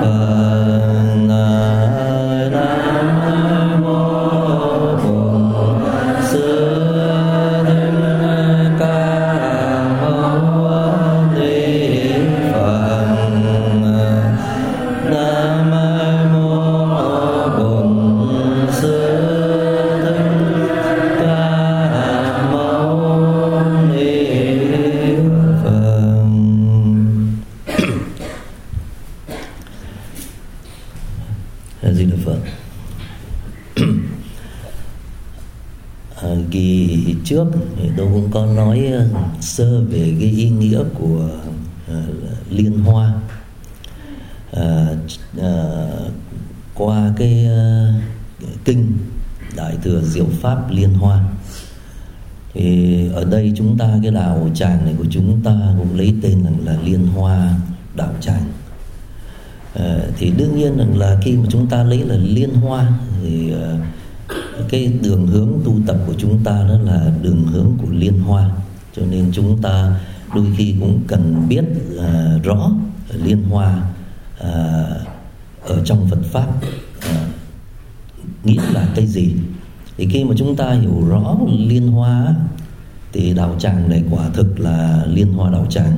Trước thì tôi cũng có nói sơ về cái ý nghĩa của liên hoa qua cái kinh Đại Thừa Diệu Pháp Liên Hoa. Thì ở đây chúng ta, cái đạo tràng này của chúng ta cũng lấy tên là Liên Hoa đạo tràng. Thì đương nhiên là khi mà chúng ta lấy là liên hoa thì cái đường hướng tu tập của chúng ta đó là đường hướng của liên hoa, cho nên chúng ta đôi khi cũng cần biết rõ liên hoa ở trong Phật pháp nghĩa là cái gì. Thì khi mà chúng ta hiểu rõ liên hoa thì đạo tràng này quả thực là liên hoa đạo tràng,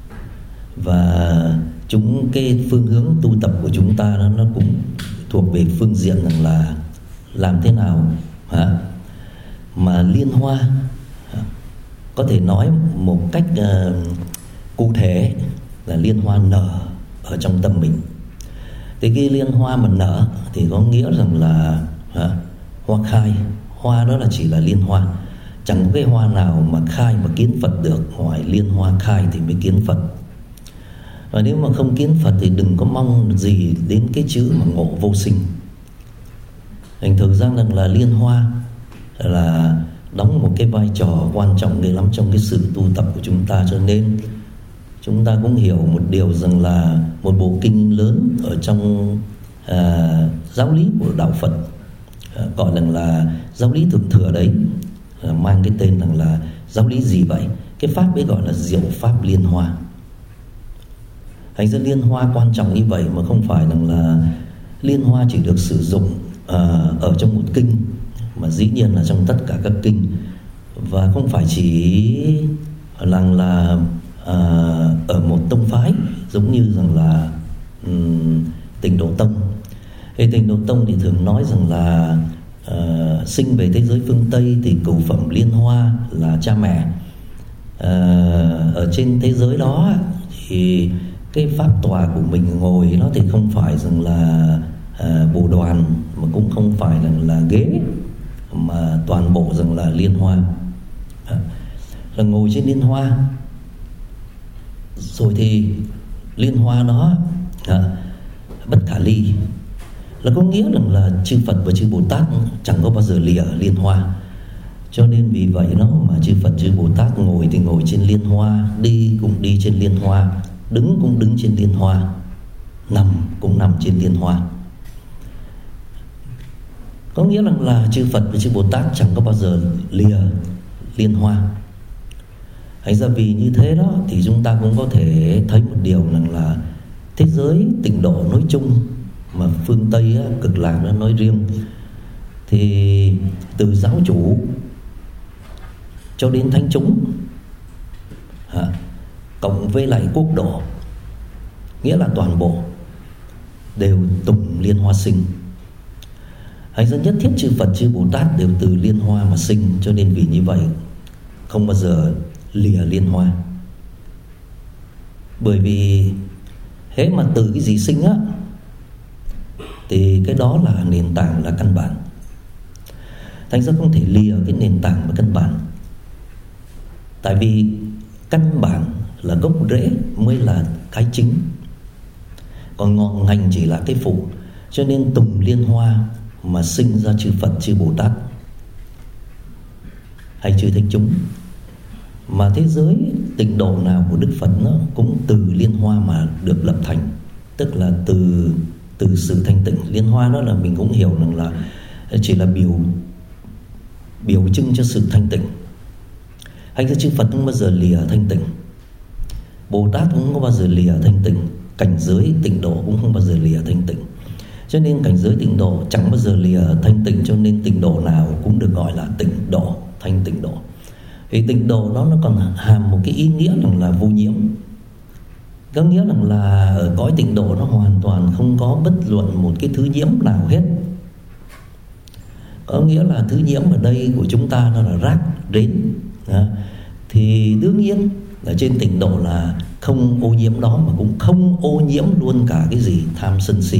và cái phương hướng tu tập của chúng ta nó cũng thuộc về phương diện rằng là làm thế nào mà liên hoa có thể nói một cách cụ thể là liên hoa nở ở trong tâm mình. Thì khi liên hoa mà nở thì có nghĩa rằng là hoa khai. Hoa đó là chỉ là liên hoa, chẳng có cái hoa nào mà khai mà kiến Phật được, ngoài liên hoa khai thì mới kiến Phật. Và nếu mà không kiến Phật thì đừng có mong gì đến cái chữ mà ngộ vô sinh. Thành thực ra rằng là liên hoa là đóng một cái vai trò quan trọng ghê lắm trong cái sự tu tập của chúng ta. Cho nên chúng ta cũng hiểu một điều rằng là một bộ kinh lớn ở trong giáo lý của đạo Phật, gọi là giáo lý thượng thừa đấy, mang cái tên rằng là giáo lý gì vậy? Cái pháp ấy gọi là Diệu Pháp Liên Hoa. Thành ra liên hoa quan trọng như vậy, mà không phải rằng là liên hoa chỉ được sử dụng ở trong một kinh, mà dĩ nhiên là trong tất cả các kinh, và không phải chỉ là ở một tông phái, giống như rằng là Tịnh Độ Tông. Thì Tịnh Độ Tông thì thường nói rằng là sinh về thế giới phương Tây thì cửu phẩm liên hoa là cha mẹ. Ở trên thế giới đó thì cái pháp tòa của mình ngồi nó thì không phải rằng là bồ đoàn, mà cũng không phải là ghế, mà toàn bộ rằng là liên hoa, là ngồi trên liên hoa. Rồi thì liên hoa đó bất khả ly, là có nghĩa rằng là chư Phật và chư Bồ Tát chẳng có bao giờ lìa liên hoa. Cho nên vì vậy nó mà chư Phật chư Bồ Tát ngồi thì ngồi trên liên hoa, đi cũng đi trên liên hoa, đứng cũng đứng trên liên hoa, nằm cũng nằm trên liên hoa. Có nghĩa rằng là chư Phật và chư Bồ Tát chẳng có bao giờ lìa liên hoa. Thành ra vì như thế đó thì chúng ta cũng có thể thấy một điều rằng là thế giới Tịnh Độ nói chung, mà phương Tây Cực Lạc nó nói riêng, thì từ giáo chủ cho đến thánh chúng cộng với lại quốc độ, nghĩa là toàn bộ đều tùng liên hoa sinh. Hay ra nhất thiết chư Phật chư Bồ Tát đều từ liên hoa mà sinh, cho nên vì như vậy không bao giờ lìa liên hoa. Bởi vì thế mà từ cái gì sinh thì cái đó là nền tảng, là căn bản. Thành ra không thể lìa cái nền tảng và căn bản. Tại vì căn bản là gốc rễ mới là cái chính, còn ngọn ngành chỉ là cái phụ. Cho nên tùng liên hoa mà sinh ra chư Phật chư Bồ Tát hay chư thánh chúng. Mà thế giới Tịnh Độ nào của Đức Phật nó cũng từ liên hoa mà được lập thành, tức là từ sự thanh tịnh. Liên hoa đó là mình cũng hiểu rằng là chỉ là biểu trưng cho sự thanh tịnh. Hay chư Phật không bao giờ lìa thanh tịnh, Bồ Tát cũng không bao giờ lìa thanh tịnh, cảnh giới Tịnh Độ cũng không bao giờ lìa. Cho nên cảnh giới tịnh độ chẳng bao giờ lìa thanh tịnh, cho nên tịnh độ nào cũng được gọi là tịnh độ, thanh tịnh độ. Thì tịnh độ đó nó còn hàm một cái ý nghĩa là vô nhiễm. Có nghĩa là ở cõi tịnh độ nó hoàn toàn không có bất luận một cái thứ nhiễm nào hết. Có nghĩa là thứ nhiễm ở đây của chúng ta nó là rác rến. Thì đương nhiên ở trên tịnh độ là không ô nhiễm đó, mà cũng không ô nhiễm luôn cả cái gì tham sân si.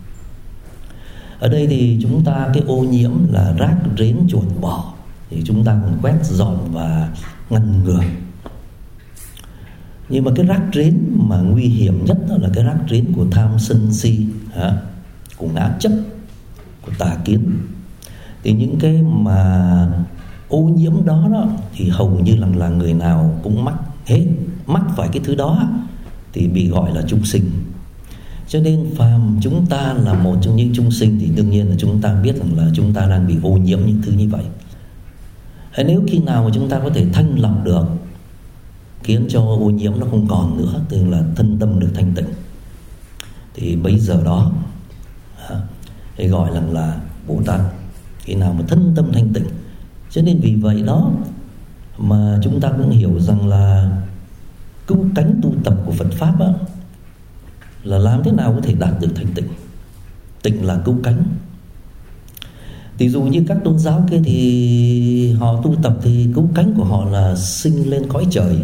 Ở đây thì chúng ta cái ô nhiễm là rác rến chuột bọ thì chúng ta còn quét dọn và ngăn ngừa. Nhưng mà cái rác rến mà nguy hiểm nhất đó là cái rác rến của tham sân si, của ngã chấp, của tà kiến. Thì những cái mà ô nhiễm đó thì hầu như là người nào cũng mắc hết. Mắc phải cái thứ đó thì bị gọi là chúng sinh. Cho nên phàm chúng ta là một trong những chúng sinh thì đương nhiên là chúng ta biết rằng là chúng ta đang bị ô nhiễm những thứ như vậy. Nếu khi nào mà chúng ta có thể thanh lọc được, khiến cho ô nhiễm nó không còn nữa, tức là thân tâm được thanh tịnh, thì bây giờ đó thì gọi là Bồ Tát. Khi nào mà thân tâm thanh tịnh. Cho nên vì vậy đó mà chúng ta cũng hiểu rằng là cứu cánh tu tập của Phật Pháp á, là làm thế nào có thể đạt được thanh tịnh. Tịnh là cứu cánh. Thì dù như các tôn giáo kia thì họ tu tập thì cứu cánh của họ là sinh lên cõi trời,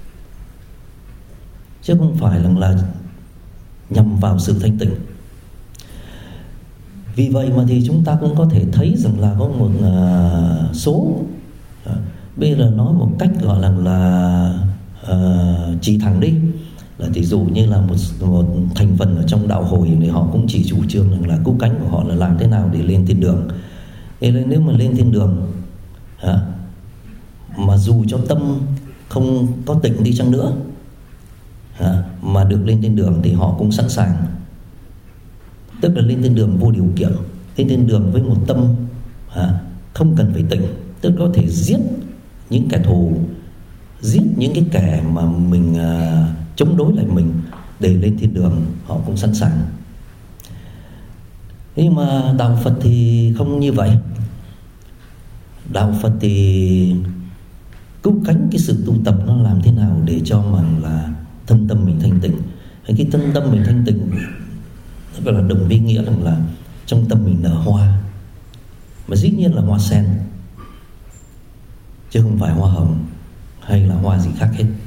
chứ không phải là nhằm vào sự thanh tịnh. Vì vậy mà thì chúng ta cũng có thể thấy rằng là có một số, bây giờ nói một cách gọi là chỉ thẳng đi, là ví dụ như là một thành phần ở trong đạo hồi thì họ cũng chỉ chủ trương rằng là cứu cánh của họ là làm thế nào để lên thiên đường. Thế nên nếu mà lên thiên đường mà dù cho tâm không có tịnh đi chăng nữa mà được lên thiên đường thì họ cũng sẵn sàng. Tức là lên thiên đường vô điều kiện, lên thiên đường với một tâm không cần phải tịnh, tức có thể giết những kẻ thù, giết những cái kẻ mà mình chống đối lại mình để lên thiên đường, họ cũng sẵn sàng. Nhưng mà đạo Phật thì không như vậy. Đạo Phật thì cứu cánh cái sự tu tập nó làm thế nào để cho mà là thân tâm mình thanh tịnh. Cái thân tâm mình thanh tịnh gọi là đồng ý nghĩa rằng là trong tâm mình nở hoa, mà dĩ nhiên là hoa sen, chứ không phải hoa hồng hay là hoa gì khác hết.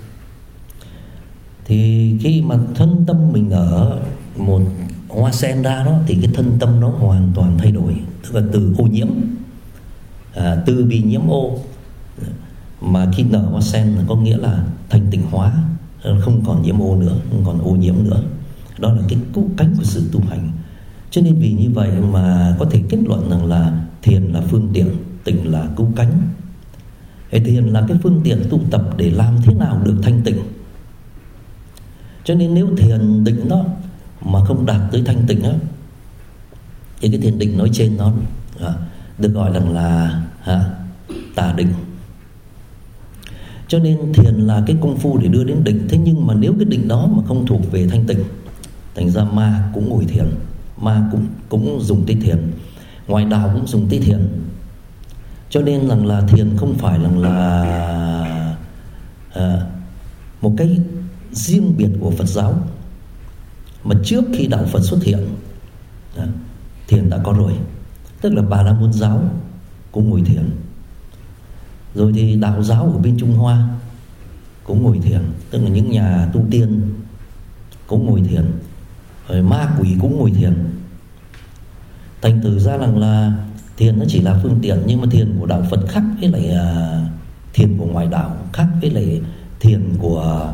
Thì khi mà thân tâm mình nở một hoa sen ra đó thì cái thân tâm nó hoàn toàn thay đổi. Tức là từ ô nhiễm, từ bị nhiễm ô, mà khi nở hoa sen là có nghĩa là thanh tịnh hóa, không còn nhiễm ô nữa, không còn ô nhiễm nữa. Đó là cái cứu cánh của sự tu hành. Cho nên vì như vậy mà có thể kết luận rằng là thiền là phương tiện, tịnh là cứu cánh. Thiền là cái phương tiện tu tập để làm thế nào được thanh tịnh. Cho nên nếu thiền định đó mà không đạt tới thanh tịnh á, thì cái thiền định nói trên nó được gọi là tà định. Cho nên thiền là cái công phu để đưa đến định. Thế nhưng mà nếu cái định đó mà không thuộc về thanh tịnh, thành ra ma cũng ngồi thiền, ma cũng dùng tới thiền, ngoại đạo cũng dùng tới thiền. Cho nên rằng là thiền không phải là một cái riêng biệt của Phật giáo, mà trước khi đạo Phật xuất hiện thiền đã có rồi. Tức là Bà La Môn giáo cũng ngồi thiền, rồi thì đạo giáo ở bên Trung Hoa cũng ngồi thiền, tức là những nhà tu tiên cũng ngồi thiền, rồi ma quỷ cũng ngồi thiền. Thành thử ra rằng là thiền nó chỉ là phương tiện, nhưng mà thiền của đạo Phật khác với lại thiền của ngoại đạo, khác với lại thiền của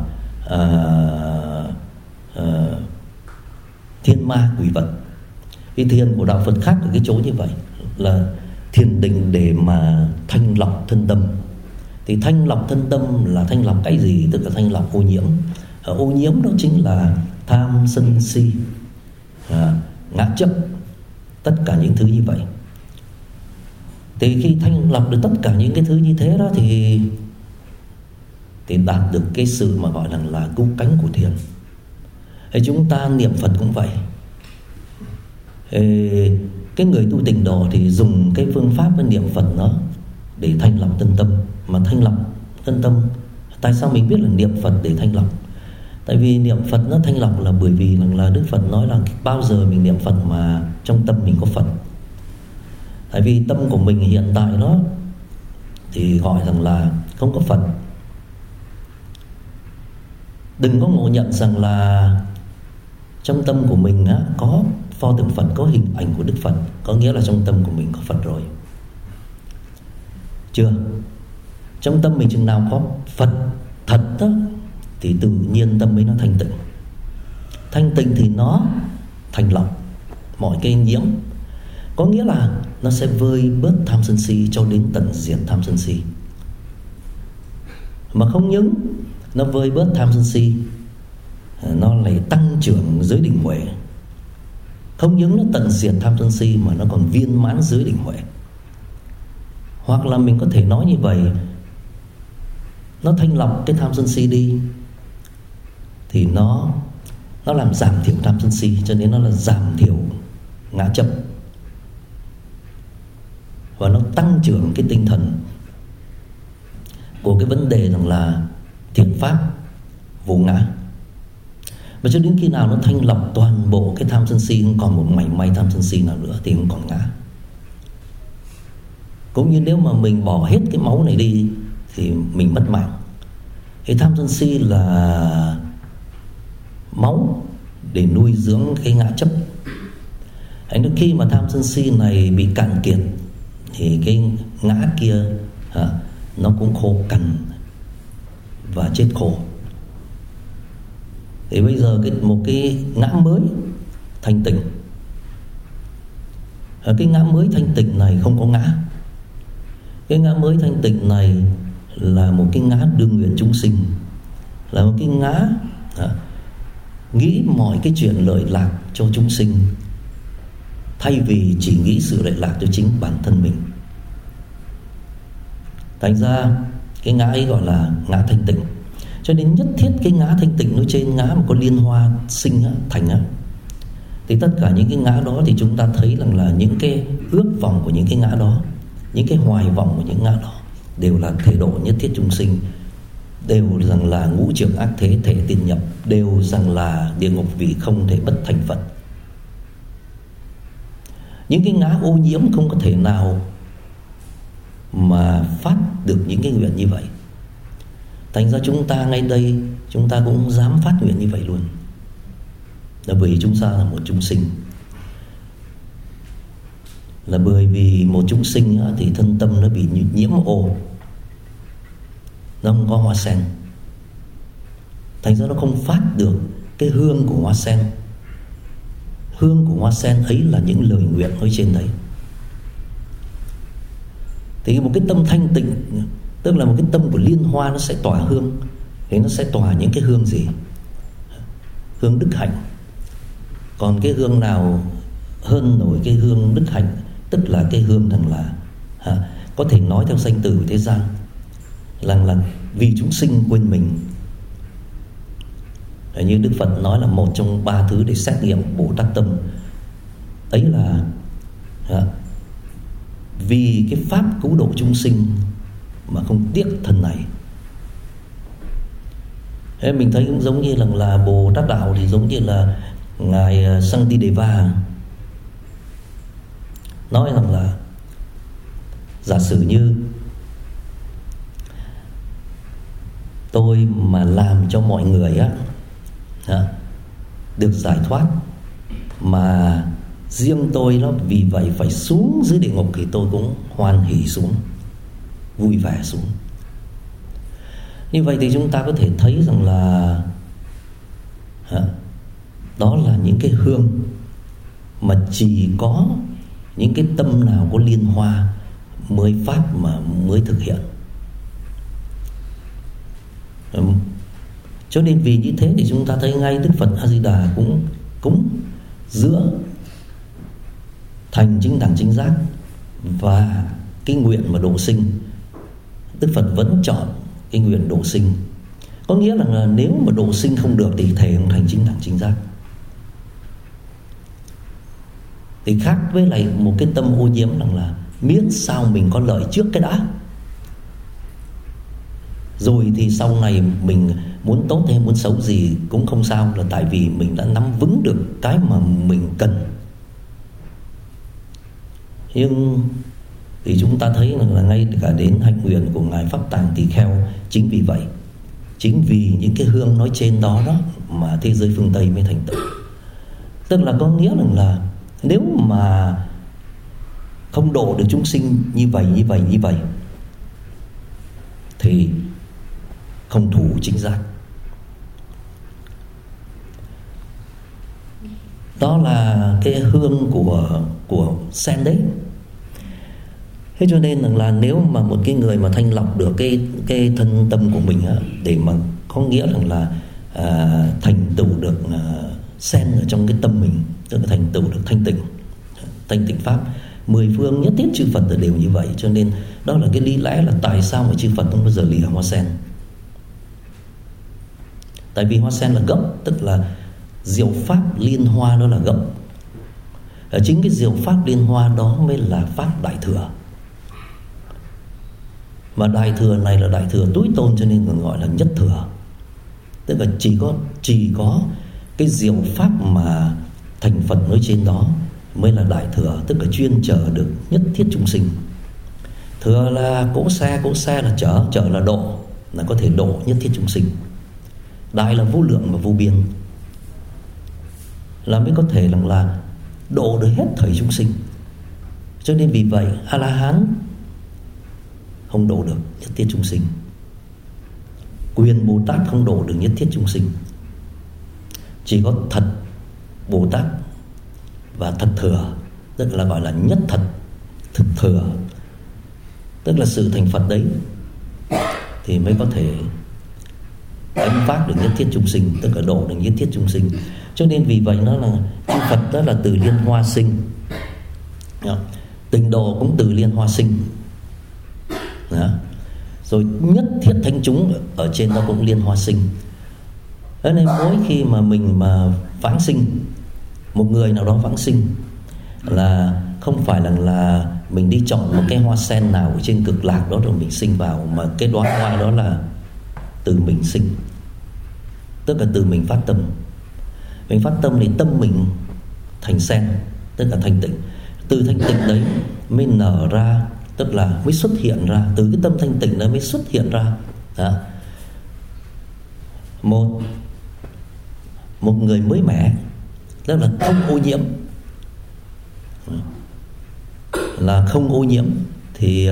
thiên ma quỷ vật. Cái thiền của đạo Phật khác ở cái chỗ như vậy, là thiền định để mà thanh lọc thân tâm. Thì thanh lọc thân tâm là thanh lọc cái gì? Tức là thanh lọc ô nhiễm. Ô nhiễm đó chính là tham sân si, ngã chấp, tất cả những thứ như vậy. Thì khi thanh lọc được tất cả những cái thứ như thế đó thì đạt được cái sự mà gọi là cứu cánh của thiền. Thì chúng ta niệm Phật cũng vậy. Cái người tu tịnh độ thì dùng cái phương pháp cái niệm Phật đó để thanh lọc thân tâm. Mà thanh lọc thân tâm, tại sao mình biết là niệm Phật để thanh lọc? Tại vì niệm Phật nó thanh lọc là bởi vì là Đức Phật nói là bao giờ mình niệm Phật mà trong tâm mình có Phật. Tại vì tâm của mình hiện tại đó thì gọi rằng là không có Phật. Đừng có ngộ nhận rằng là trong tâm của mình có pho tượng Phật, có hình ảnh của Đức Phật, có nghĩa là trong tâm của mình có Phật rồi. Chưa. Trong tâm mình chừng nào có Phật thật đó, thì tự nhiên tâm ấy nó thanh tịnh. Thanh tịnh thì nó thanh lọc mọi cái nhiễm. Có nghĩa là nó sẽ vơi bớt tham sân si cho đến tận diệt tham sân si. Mà không những nó vơi bớt tham sân si, nó lại tăng trưởng giới định huệ. Không những nó tận diệt tham sân si mà nó còn viên mãn giới định huệ. Hoặc là mình có thể nói như vậy, nó thanh lọc cái tham sân si đi thì nó làm giảm thiểu tham sân si, cho nên nó là giảm thiểu ngã chấp. Và nó tăng trưởng cái tinh thần của cái vấn đề rằng là thiện pháp vô ngã. Và cho đến khi nào nó thanh lọc toàn bộ cái tham sân si, không còn một mảy may tham sân si nào nữa thì không còn ngã. Cũng như nếu mà mình bỏ hết cái máu này đi thì mình mất mạng. Cái tham sân si là máu để nuôi dưỡng cái ngã chấp. Khi mà tham sân si này bị cạn kiệt thì cái ngã kia nó cũng khô cằn và chết khổ. Thì bây giờ một cái ngã mới thanh tịnh. Cái ngã mới thanh tịnh này không có ngã. Cái ngã mới thanh tịnh này là một cái ngã đương nguyện chúng sinh, là một cái ngã nghĩ mọi cái chuyện lợi lạc cho chúng sinh, thay vì chỉ nghĩ sự lợi lạc cho chính bản thân mình. Thành ra cái ngã ấy gọi là ngã thanh tịnh. Cho nên nhất thiết cái ngã thanh tịnh nó trên ngã mà có liên hoa sinh thành thì tất cả những cái ngã đó thì chúng ta thấy rằng là những cái ước vọng của những cái ngã đó, những cái hoài vọng của những ngã đó đều là thể độ nhất thiết chúng sinh, đều rằng là ngũ trược ác thế thể tiên nhập, đều rằng là địa ngục vị không thể bất thành Phật. Những cái ngã ô nhiễm không có thể nào mà phát được những cái nguyện như vậy. Thành ra chúng ta ngay đây, chúng ta cũng dám phát nguyện như vậy luôn, là bởi chúng ta là một chúng sinh. Là bởi vì một chúng sinh thì thân tâm nó bị nhiễm ô, nó không có hoa sen. Thành ra nó không phát được cái hương của hoa sen. Hương của hoa sen ấy là những lời nguyện ở trên đấy. Thì một cái tâm thanh tịnh, tức là một cái tâm của liên hoa, nó sẽ tỏa hương. Thì nó sẽ tỏa những cái hương gì? Hương đức hạnh. Còn cái hương nào hơn nổi cái hương đức hạnh, tức là cái hương rằng là có thể nói theo danh từ thế gian là vì chúng sinh quên mình. Như Đức Phật nói là một trong 3 thứ để xét nghiệm Bồ Tát tâm ấy là vì cái pháp cứu độ chúng sinh mà không tiếc thân này. Thế mình thấy cũng giống như là Bồ Tát đạo thì giống như là ngài Santideva nói rằng là giả sử như tôi mà làm cho mọi người được giải thoát, mà riêng tôi đó vì vậy phải xuống dưới địa ngục, thì tôi cũng hoan hỷ xuống, vui vẻ xuống. Như vậy thì chúng ta có thể thấy rằng là đó là những cái hương mà chỉ có những cái tâm nào có liên hoa mới phát mà mới thực hiện. Cho nên vì như thế thì chúng ta thấy ngay Đức Phật A Di Đà cũng giữa thành chính đẳng chính giác và cái nguyện mà độ sinh, Đức Phật vẫn chọn cái nguyện độ sinh. Có nghĩa là nếu mà độ sinh không được thì thề không thành chính đẳng chính giác. Thì khác với lại một cái tâm ô nhiễm rằng là miễn sao mình có lợi trước cái đã, rồi thì sau này mình muốn tốt hay muốn xấu gì cũng không sao, là tại vì mình đã nắm vững được cái mà mình cần. Nhưng thì chúng ta thấy là ngay cả đến hạnh nguyện của Ngài Pháp Tạng Tỳ Kheo, chính vì vậy, chính vì những cái hương nói trên đó mà thế giới phương Tây mới thành tựu. Tức là có nghĩa là nếu mà không độ được chúng sinh như vậy thì không thủ chính giác. Đó là cái hương của sen đấy. Thế cho nên là nếu mà một cái người mà thanh lọc được cái thân tâm của mình để mà có nghĩa rằng là thành tựu được sen ở trong cái tâm mình, tức là thành tựu được thanh tịnh pháp. 10 phương nhất thiết chư Phật đều như vậy. Cho nên đó là cái lý lẽ là tại sao mà chư Phật không bao giờ lìa hoa sen. Tại vì hoa sen là gốc, tức là diệu pháp liên hoa đó là gốc. Chính cái diệu pháp liên hoa đó mới là pháp đại thừa. Mà đại thừa này là đại thừa tối tôn, cho nên còn gọi là nhất thừa. Tức là chỉ có cái diệu pháp mà thành Phật nói trên đó mới là đại thừa, tức là chuyên chở được nhất thiết chúng sinh. Thừa là cỗ xe là chở là độ, là có thể độ nhất thiết chúng sinh. Đại là vô lượng và vô biên, là mới có thể là độ được hết thảy chúng sinh. Cho nên vì vậy A-la-hán không độ được nhất thiết chúng sinh, Quyền Bồ Tát không độ được nhất thiết chúng sinh. Chỉ có thật Bồ Tát và thật thừa, tức là gọi là nhất thật thực thừa, tức là sự thành Phật đấy, thì mới có thể đánh phát được nhất thiết chúng sinh, tức là độ được nhất thiết chúng sinh. Cho nên vì vậy nó là chư Phật đó là từ liên hoa sinh, tịnh độ cũng từ liên hoa sinh đó. Rồi nhất thiết thánh chúng ở trên đó cũng liên hoa sinh. Thế nên mỗi khi mà mình mà vãng sinh, một người nào đó vãng sinh, là không phải là mình đi chọn một cái hoa sen nào ở trên cực lạc đó rồi mình sinh vào, mà cái đóa hoa đó là từ mình sinh, tức là từ mình phát tâm. Mình phát tâm thì tâm mình thành sen, tức là thanh tịnh. Từ thanh tịnh đấy mới nở ra, tức là mới xuất hiện ra, từ cái tâm thanh tịnh đó mới xuất hiện ra đó. Một người mới mẻ, tức là không ô nhiễm, là không ô nhiễm, thì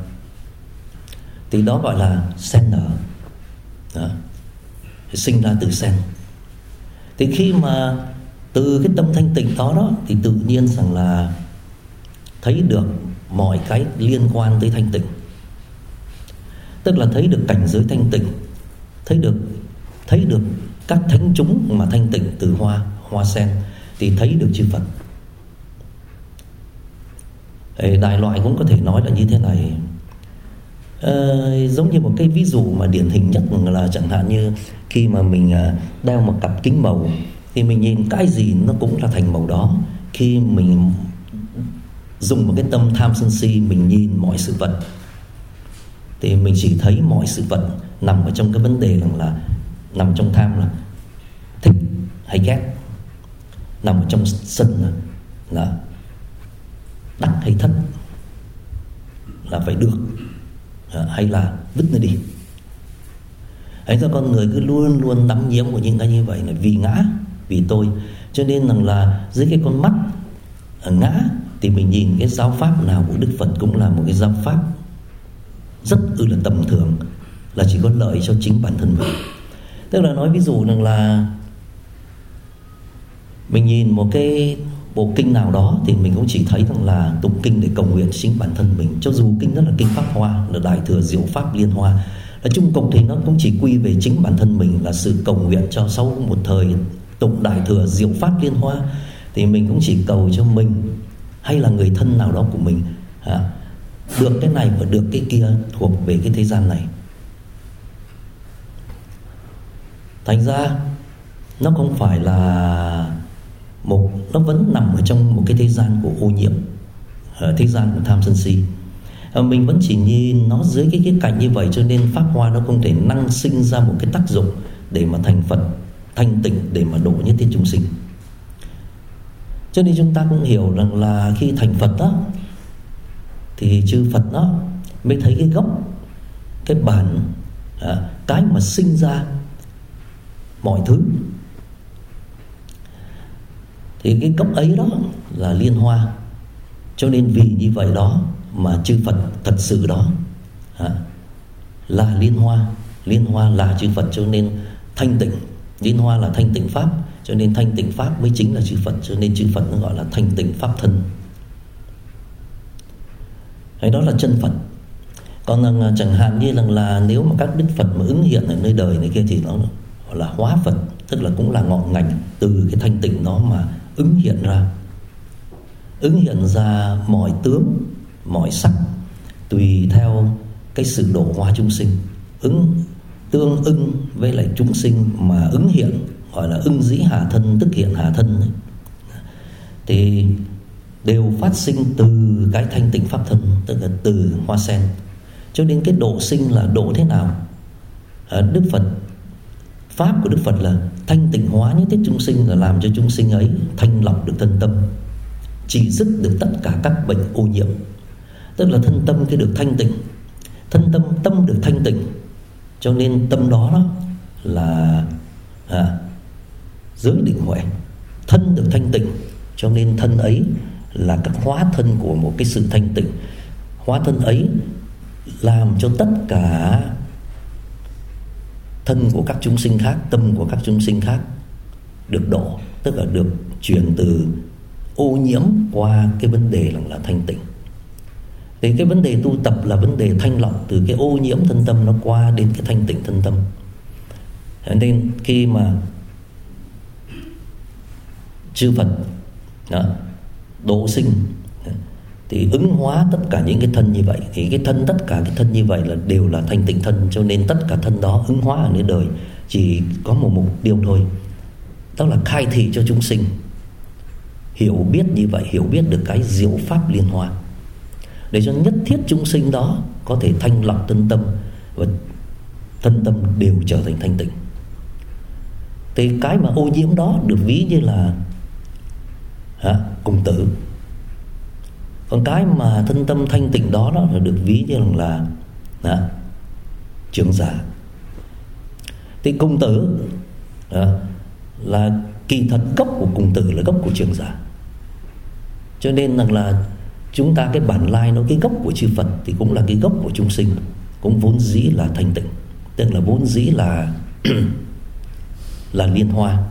đó gọi là sen nở đó. Sinh ra từ sen. Thì khi mà từ cái tâm thanh tịnh đó thì tự nhiên rằng là thấy được mọi cái liên quan tới thanh tịnh, tức là thấy được cảnh giới thanh tịnh, thấy được các thánh chúng mà thanh tịnh từ hoa sen, thì thấy được chư Phật. Đại loại cũng có thể nói là như thế này. Giống như một cái ví dụ mà điển hình nhất là chẳng hạn như khi mà mình đeo một cặp kính màu, thì mình nhìn cái gì nó cũng là thành màu đó. Khi mình dùng một cái tâm tham sân si, mình nhìn mọi sự vật thì mình chỉ thấy mọi sự vật nằm ở trong cái vấn đề là nằm trong tham là thích hay ghét, nằm ở trong sân là đắc hay thất, là phải được hay là vứt nó đi. Thế ra con người cứ luôn luôn đắm nhiễm của những cái như vậy, là vì ngã, vì tôi. Cho nên là dưới cái con mắt ngã thì mình nhìn cái giáo pháp nào của Đức Phật cũng là một cái giáo pháp rất là tầm thường, là chỉ có lợi cho chính bản thân mình. Tức là nói ví dụ rằng là mình nhìn một cái bộ kinh nào đó thì mình cũng chỉ thấy rằng là tụng kinh để cầu nguyện chính bản thân mình, cho dù kinh đó là kinh Pháp Hoa, là đại thừa diệu pháp liên hoa, là chung cục thì nó cũng chỉ quy về chính bản thân mình, là sự cầu nguyện cho sau một thời tụng đại thừa diệu pháp liên hoa thì mình cũng chỉ cầu cho mình hay là người thân nào đó của mình được cái này và được cái kia thuộc về cái thế gian này. Thành ra nó không phải là nó vẫn nằm ở trong một cái thế gian của ô nhiễm, thế gian của tham sân si. Mình vẫn chỉ nhìn nó dưới cái cạnh như vậy, cho nên pháp hoa nó không thể năng sinh ra một cái tác dụng để mà thành Phật thanh tịnh, để mà độ nhất thiết chúng sinh. Cho nên chúng ta cũng hiểu rằng là khi thành Phật đó thì chư Phật đó mới thấy cái gốc, cái bản, cái mà sinh ra mọi thứ. Thì cái gốc ấy đó là liên hoa. Cho nên vì như vậy đó mà chư Phật thật sự đó là liên hoa. Liên hoa là chư Phật, cho nên thanh tịnh. Liên hoa là thanh tịnh pháp, cho nên thanh tịnh pháp mới chính là chư Phật. Cho nên chư Phật nó gọi là thanh tịnh pháp thân. Hay đó là chân Phật. Còn chẳng hạn như là nếu mà các đức Phật mà ứng hiện ở nơi đời này kia thì nó gọi là hóa Phật, tức là cũng là ngọn ngành từ cái thanh tịnh đó mà ứng hiện ra. Ứng hiện ra mọi tướng, mọi sắc, tùy theo cái sự độ hóa chúng sinh, tương ưng với lại chúng sinh mà ứng hiện, gọi là ưng dĩ hạ thân, tức hiện hạ thân ấy. Thì đều phát sinh từ cái thanh tịnh pháp thân, tức là từ hoa sen. Cho nên cái độ sinh là độ thế nào? Đức Phật, pháp của Đức Phật là thanh tịnh hóa nhất thiết chúng sinh, là làm cho chúng sinh ấy thanh lọc được thân tâm, chỉ dứt được tất cả các bệnh ô nhiễm. Tức là thân tâm cái được thanh tịnh, tâm được thanh tịnh, cho nên tâm đó là giới định huệ. Thân được thanh tịnh, cho nên thân ấy là các hóa thân của một cái sự thanh tịnh. Hóa thân ấy làm cho tất cả thân của các chúng sinh khác, tâm của các chúng sinh khác được độ, tức là được chuyển từ ô nhiễm qua cái vấn đề là thanh tịnh. Thì cái vấn đề tu tập là vấn đề thanh lọc từ cái ô nhiễm thân tâm nó qua đến cái thanh tịnh thân tâm. Nên khi mà chư Phật độ sinh thì ứng hóa tất cả những cái thân như vậy, thì tất cả cái thân như vậy là đều là thanh tịnh thân. Cho nên tất cả thân đó ứng hóa ở nơi đời chỉ có một mục tiêu thôi, đó là khai thị cho chúng sinh hiểu biết như vậy, hiểu biết được cái diệu pháp liên hoa, để cho nhất thiết chúng sinh đó có thể thanh lọc thân tâm, và thân tâm đều trở thành thanh tịnh. Thì cái mà ô nhiễm đó được ví như là cùng tử. Còn cái mà thân tâm thanh tịnh đó là được ví như là trưởng giả. Thì cùng tử là kỳ thật gốc của cùng tử là gốc của trưởng giả. Cho nên là chúng ta cái bản lai nó cái gốc của chư Phật thì cũng là cái gốc của chúng sinh, cũng vốn dĩ là thanh tịnh, tức là vốn dĩ là là liên hoa.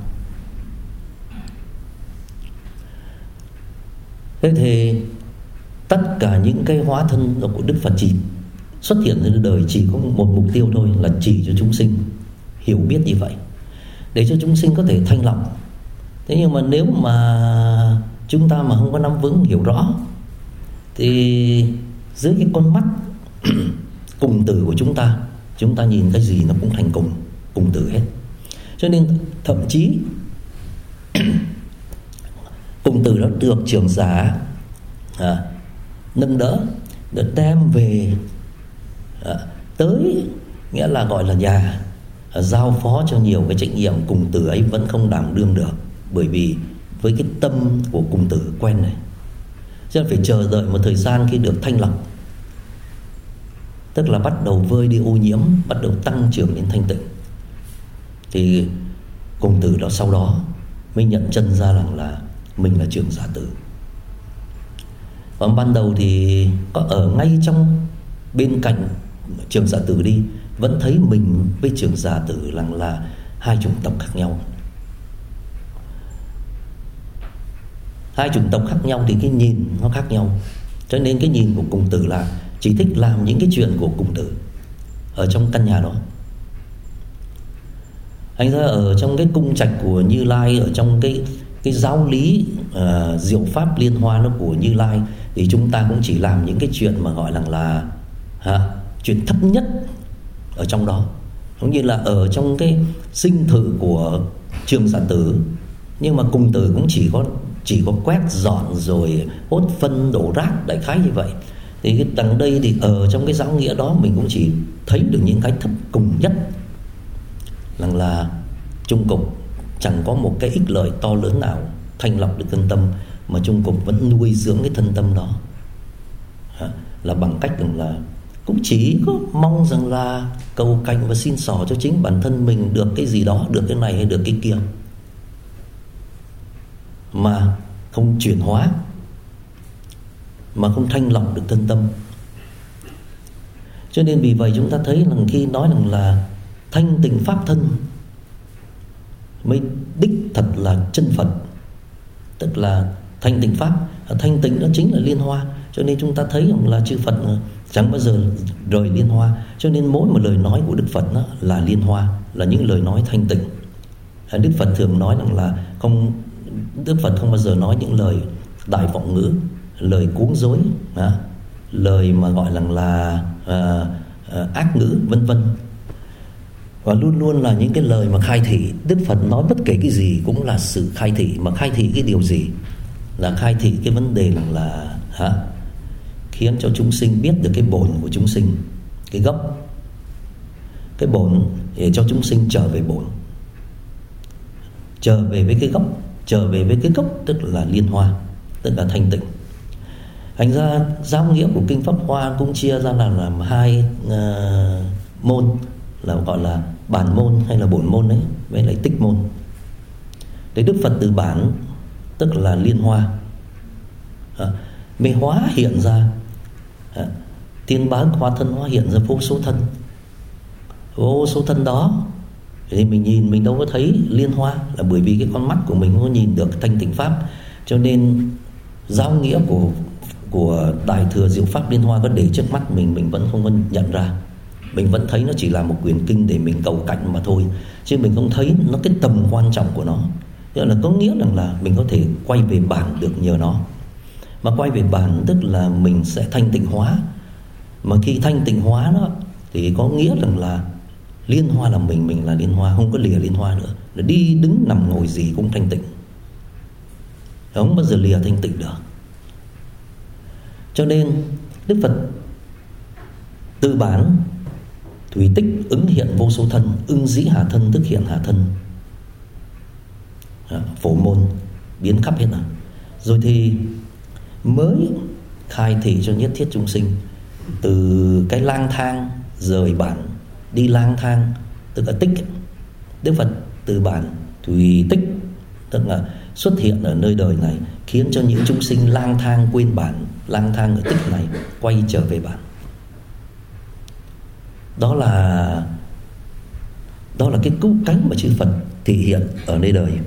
Thế thì tất cả những cái hóa thân của Đức Phật chỉ xuất hiện trên đời chỉ có một mục tiêu thôi, là chỉ cho chúng sinh hiểu biết như vậy, để cho chúng sinh có thể thanh lọc. Thế nhưng mà nếu mà chúng ta mà không có nắm vững hiểu rõ thì dưới cái con mắt cùng tử của chúng ta nhìn cái gì nó cũng thành cùng tử hết. Cho nên thậm chí cùng tử nó được trưởng giả nâng đỡ, được đem về tới, nghĩa là gọi là nhà, giao phó cho nhiều cái trách nhiệm. Cùng tử ấy vẫn không đảm đương được, bởi vì với cái tâm của cùng tử quen này, cho nên phải chờ đợi một thời gian khi được thanh lọc, tức là bắt đầu vơi đi ô nhiễm, bắt đầu tăng trưởng đến thanh tịnh, thì cùng tử đó sau đó mới nhận chân ra rằng là mình là trưởng giả tử. Còn ban đầu thì có ở ngay trong bên cạnh trưởng giả tử đi, vẫn thấy mình với trưởng giả tử là hai chủng tộc khác nhau. Hai chủng tộc khác nhau thì cái nhìn nó khác nhau. Cho nên cái nhìn của cùng tử là chỉ thích làm những cái chuyện của cùng tử ở trong căn nhà đó. Anh ra ở trong cái cung trạch của Như Lai, ở trong cái giáo lý diệu pháp liên hoa nó của Như Lai, thì chúng ta cũng chỉ làm những cái chuyện mà gọi là chuyện thấp nhất ở trong đó. Giống như là ở trong cái sinh thự của trưởng giả tử Nhưng mà cùng từ cũng chỉ có quét dọn rồi hốt phân đổ rác, đại khái như vậy. Thì cái đằng đây thì ở trong cái giáo nghĩa đó mình cũng chỉ thấy được những cái thấp cùng nhất, rằng là chung cục chẳng có một cái ích lợi to lớn nào thanh lọc được thân tâm, mà chung cục vẫn nuôi dưỡng cái thân tâm đó là bằng cách rằng là cũng chỉ có mong rằng là cầu cạnh và xin xỏ cho chính bản thân mình được cái gì đó, được cái này hay được cái kia, mà không chuyển hóa, mà không thanh lọc được thân tâm. Cho nên vì vậy chúng ta thấy rằng khi nói rằng là thanh tịnh pháp thân mới đích thật là chân Phật, tức là thanh tịnh pháp. Thanh tịnh đó chính là liên hoa. Cho nên chúng ta thấy rằng là chư Phật chẳng bao giờ rời liên hoa. Cho nên mỗi một lời nói của Đức Phật đó là liên hoa, là những lời nói thanh tịnh. Đức Phật thường nói rằng là Đức Phật không bao giờ nói những lời đại vọng ngữ, lời cuống dối, lời mà gọi là ác ngữ vân vân. Và luôn luôn là những cái lời mà khai thị. Đức Phật nói bất kể cái gì cũng là sự khai thị. Mà khai thị cái điều gì? Là khai thị cái vấn đề là khiến cho chúng sinh biết được cái bổn của chúng sinh, cái gốc, cái bổn, để cho chúng sinh trở về bổn, trở về với cái gốc. Trở về với cái gốc tức là liên hoa, tức là thanh tịnh. Thành ra giáo nghĩa của Kinh Pháp Hoa cũng chia ra là làm hai môn, là gọi là bản môn hay là bổn môn đấy, với lại tích môn. Để Đức Phật từ bản tức là liên hoa mới hóa hiện ra, tiên bán hóa thân hóa hiện ra vô số thân. Vô số thân đó thì mình nhìn mình đâu có thấy liên hoa, là bởi vì cái con mắt của mình không có nhìn được thanh tịnh pháp. Cho nên giáo nghĩa của Đại Thừa Diệu Pháp Liên Hoa có để trước mắt mình vẫn không có nhận ra. Mình vẫn thấy nó chỉ là một quyển kinh để mình cầu cạnh mà thôi, chứ mình không thấy nó cái tầm quan trọng của nó. Tức là có nghĩa rằng là mình có thể quay về bản được nhờ nó. Mà quay về bản tức là mình sẽ thanh tịnh hóa. Mà khi thanh tịnh hóa đó thì có nghĩa rằng là liên hoa là mình là liên hoa, không có lìa liên hoa nữa. Là đi đứng nằm ngồi gì cũng thanh tịnh, không bao giờ lìa thanh tịnh được. Cho nên Đức Phật từ bản thủy tích ứng hiện vô số thân, ưng dĩ hạ thân tức hiện hạ thân, phổ môn biến khắp hết rồi. Rồi thì mới khai thị cho nhất thiết chúng sinh, từ cái lang thang rời bản đi lang thang, tức là tích. Đức Phật từ bản thủy tích, tức là xuất hiện ở nơi đời này, khiến cho những chúng sinh lang thang quên bản, lang thang ở tích này quay trở về bản. Đó là cái cứu cánh mà chư Phật thể hiện ở nơi đời,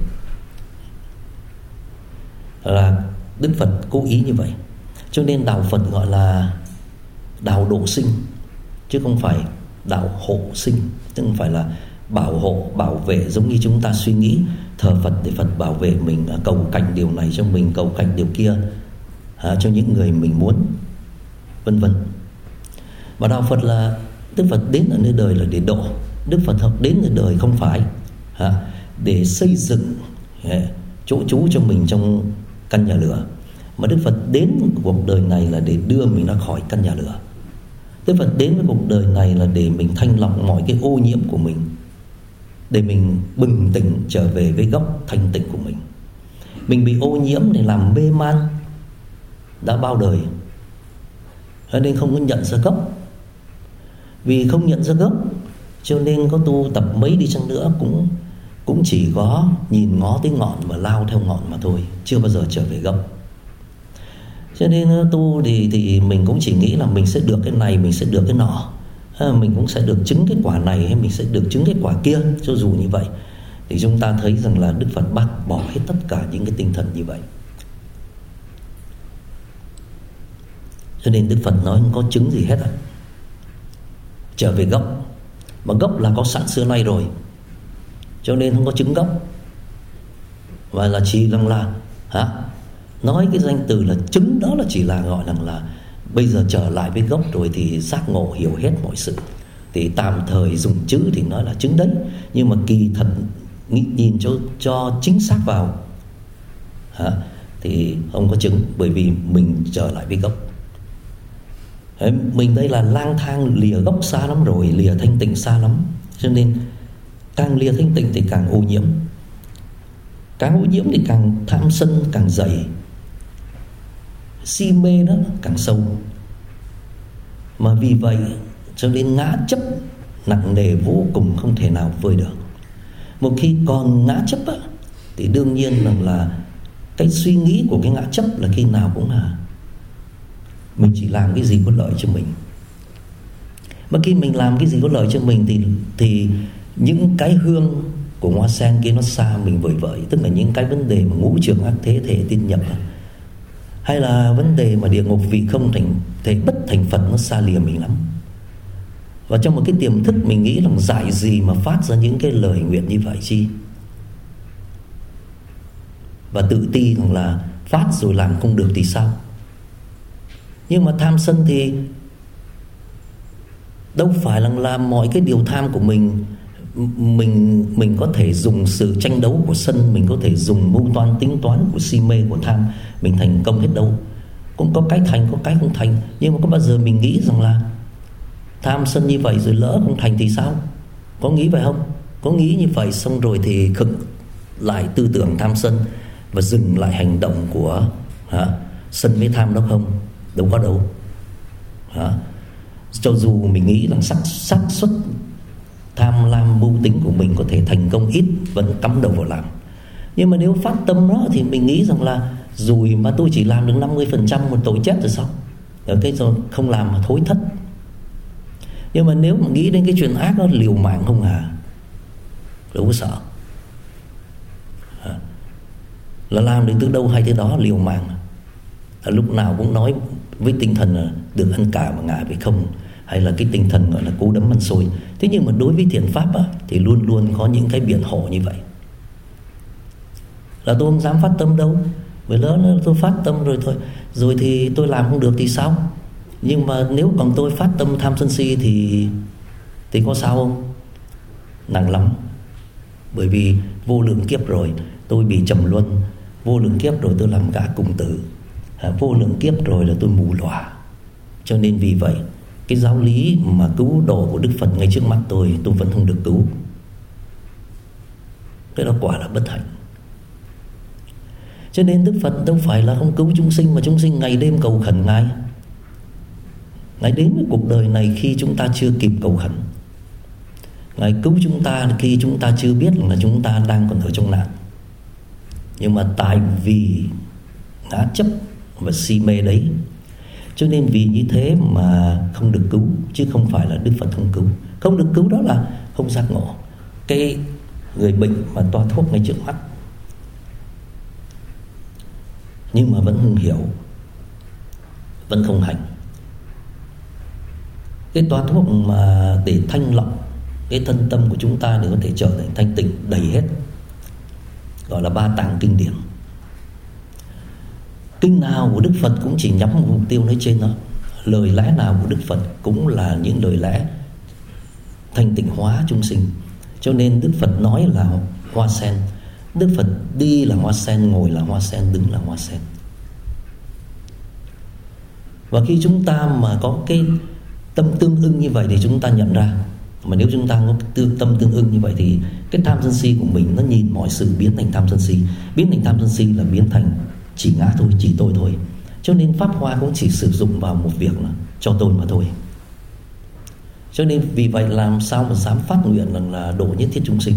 là Đức Phật cố ý như vậy. Cho nên đạo Phật gọi là đạo độ sinh, chứ không phải đạo hộ sinh. Chứ không phải là bảo hộ, bảo vệ giống như chúng ta suy nghĩ thờ Phật để Phật bảo vệ mình, cầu cạnh điều này cho mình, cầu cạnh điều kia cho những người mình muốn, vân vân. Mà đạo Phật là Đức Phật đến ở nơi đời là để độ. Đức Phật đến ở đời không phải để xây dựng chỗ trú cho mình trong căn nhà lửa, mà Đức Phật đến cuộc đời này là để đưa mình ra khỏi căn nhà lửa. Đức Phật đến với cuộc đời này là để mình thanh lọc mọi cái ô nhiễm của mình, để mình bừng tỉnh trở về với gốc thanh tịnh của mình. Mình bị ô nhiễm để làm mê man đã bao đời, cho nên không có nhận ra gốc. Vì không nhận ra gốc cho nên có tu tập mấy đi chăng nữa cũng chỉ có nhìn ngó tới ngọn và lao theo ngọn mà thôi, chưa bao giờ trở về gốc. Cho nên tu thì mình cũng chỉ nghĩ là mình sẽ được cái này, mình sẽ được cái nọ, mình cũng sẽ được chứng cái quả này hay mình sẽ được chứng cái quả kia. Cho dù như vậy thì chúng ta thấy rằng là Đức Phật bác bỏ hết tất cả những cái tinh thần như vậy. Cho nên Đức Phật nói không có chứng gì hết trở về gốc. Mà gốc là có sẵn xưa nay rồi, cho nên không có chứng gốc. Và là chỉ rằng là nói cái danh từ là chứng đó là chỉ là gọi là bây giờ trở lại với gốc rồi thì giác ngộ hiểu hết mọi sự, thì tạm thời dùng chữ thì nói là chứng đấy. Nhưng mà kỳ thật nhìn cho chính xác vào thì không có chứng, bởi vì mình trở lại với gốc. Mình đây là lang thang lìa gốc xa lắm rồi, lìa thanh tịnh xa lắm, cho nên càng lìa thanh tịnh thì càng ô nhiễm. Càng ô nhiễm thì càng tham sân càng dày, si mê đó càng sâu. Mà vì vậy cho nên ngã chấp nặng nề vô cùng, không thể nào vơi được. Một khi còn ngã chấp á, thì đương nhiên là cái suy nghĩ của cái ngã chấp là khi nào cũng là mình chỉ làm cái gì có lợi cho mình. Mà khi mình làm cái gì có lợi cho mình thì những cái hương của hoa sen kia nó xa mình vời vợi. Tức là những cái vấn đề mà ngũ trường ác thế thể tiên nhập, hay là vấn đề mà địa ngục vị không thành thể bất thành Phật, nó xa lìa mình lắm. Và trong một cái tiềm thức mình nghĩ rằng dại gì mà phát ra những cái lời nguyện như vậy chi, và tự ti rằng là phát rồi làm không được thì sao. Nhưng mà tham sân thì đâu phải là mọi cái điều tham của mình có thể dùng sự tranh đấu của sân, mình có thể dùng mưu toan tính toán của si mê của tham mình thành công hết đâu. Cũng có cái thành, có cái không thành. Nhưng mà có bao giờ mình nghĩ rằng là tham sân như vậy rồi lỡ không thành thì sao? Có nghĩ vậy không? Có nghĩ như vậy xong rồi thì khựng lại tư tưởng tham sân và dừng lại hành động của sân với tham đó không? Đâu có đâu. Cho dù mình nghĩ rằng xác suất tham lam mưu tính của mình có thể thành công ít, vẫn cắm đầu vào làm. Nhưng mà nếu phát tâm đó thì mình nghĩ rằng là rồi mà tôi chỉ làm được 50% một tội chết rồi sao? Cái rồi không làm mà thối thất. Nhưng mà nếu mà nghĩ đến cái chuyện ác đó, liều mạng không đâu có sợ. Là làm được từ đâu hay tới đó, liều mạng. Lúc nào cũng nói với tinh thần là được ăn cả mà ngã về không, hay là cái tinh thần gọi là cố đấm ăn xôi. Thế nhưng mà đối với thiện pháp á, thì luôn luôn có những cái biện hộ như vậy. Là tôi không dám phát tâm đâu, bởi lớn tôi phát tâm rồi thôi, rồi thì tôi làm không được thì sao? Nhưng mà nếu còn tôi phát tâm tham sân si thì có sao không? Nặng lắm. Bởi vì vô lượng kiếp rồi tôi bị trầm luân, vô lượng kiếp rồi tôi làm gã cùng tử, vô lượng kiếp rồi là tôi mù lòa. Cho nên vì vậy cái giáo lý mà cứu độ của Đức Phật ngay trước mắt tôi vẫn không được cứu. Cái đó quả là bất hạnh. Cho nên Đức Phật đâu phải là không cứu chúng sinh, mà chúng sinh ngày đêm cầu khẩn Ngài. Ngài đến với cuộc đời này khi chúng ta chưa kịp cầu khẩn. Ngài cứu chúng ta khi chúng ta chưa biết là chúng ta đang còn ở trong nạn. Nhưng mà tại vì ngã chấp và si mê đấy, cho nên vì như thế mà không được cứu, chứ không phải là Đức Phật không cứu. Không được cứu đó là không giác ngộ. Cái người bệnh mà toa thuốc ngay trước mắt nhưng mà vẫn không hiểu, vẫn không hành. Cái toa thuốc mà để thanh lọc cái thân tâm của chúng ta để có thể trở thành thanh tịnh đầy hết, gọi là 3 tạng kinh điển. Kinh nào của Đức Phật cũng chỉ nhắm một mục tiêu nói trên đó. Lời lẽ nào của Đức Phật cũng là những lời lẽ thanh tịnh hóa chúng sinh. Cho nên Đức Phật nói là hoa sen, Đức Phật đi là hoa sen, ngồi là hoa sen, đứng là hoa sen. Và khi chúng ta mà có cái tâm tương ưng như vậy thì chúng ta nhận ra. Mà nếu chúng ta có tâm tương ưng như vậy thì cái tham sân si của mình nó nhìn mọi sự biến thành tham sân si. Biến thành tham sân si là biến thành chỉ ngã thôi, chỉ tôi thôi. Cho nên Pháp Hoa cũng chỉ sử dụng vào một việc là cho tôi mà thôi. Cho nên vì vậy làm sao mà dám phát nguyện là độ nhất thiết chúng sinh.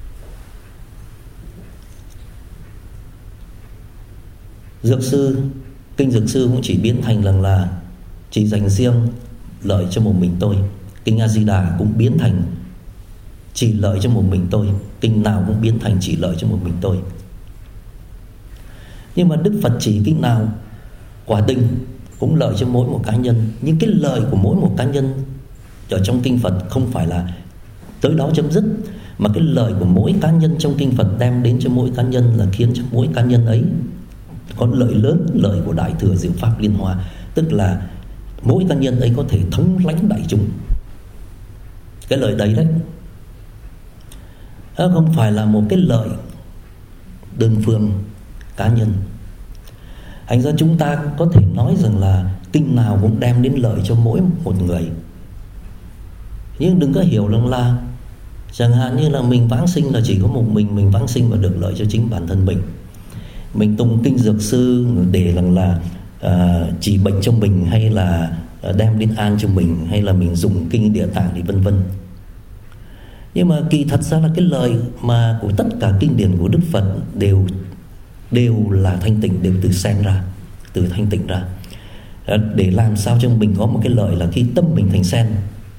Dược sư, kinh Dược sư cũng chỉ biến thành là chỉ dành riêng lợi cho một mình tôi. Kinh A Di Đà cũng biến thành chỉ lợi cho một mình tôi. Kinh nào cũng biến thành chỉ lợi cho một mình tôi. Nhưng mà Đức Phật chỉ kinh nào quả tình cũng lợi cho mỗi một cá nhân. Nhưng cái lợi của mỗi một cá nhân ở trong kinh Phật không phải là tới đó chấm dứt, mà cái lợi của mỗi cá nhân trong kinh Phật đem đến cho mỗi cá nhân là khiến cho mỗi cá nhân ấy có lợi lớn, lợi của Đại Thừa Diệu Pháp Liên Hoa. Tức là mỗi cá nhân ấy có thể thống lãnh đại chúng. Cái lợi đấy Nó không phải là một cái lợi đơn phương cá nhân. Thành ra chúng ta có thể nói rằng là kinh nào cũng đem đến lợi cho mỗi một người. Nhưng đừng có hiểu rằng là chẳng hạn như là mình vãng sinh là chỉ có một mình vãng sinh và được lợi cho chính bản thân mình. Mình tụng kinh dược sư để rằng là trị bệnh cho mình, hay là đem đến an cho mình, hay là mình dùng kinh Địa Tạng thì vân vân. Nhưng mà kỳ thật ra là cái lời mà của tất cả kinh điển của Đức Phật đều là thanh tịnh, đều từ sen ra, từ thanh tịnh ra, để làm sao cho mình có một cái lợi là khi tâm mình thành sen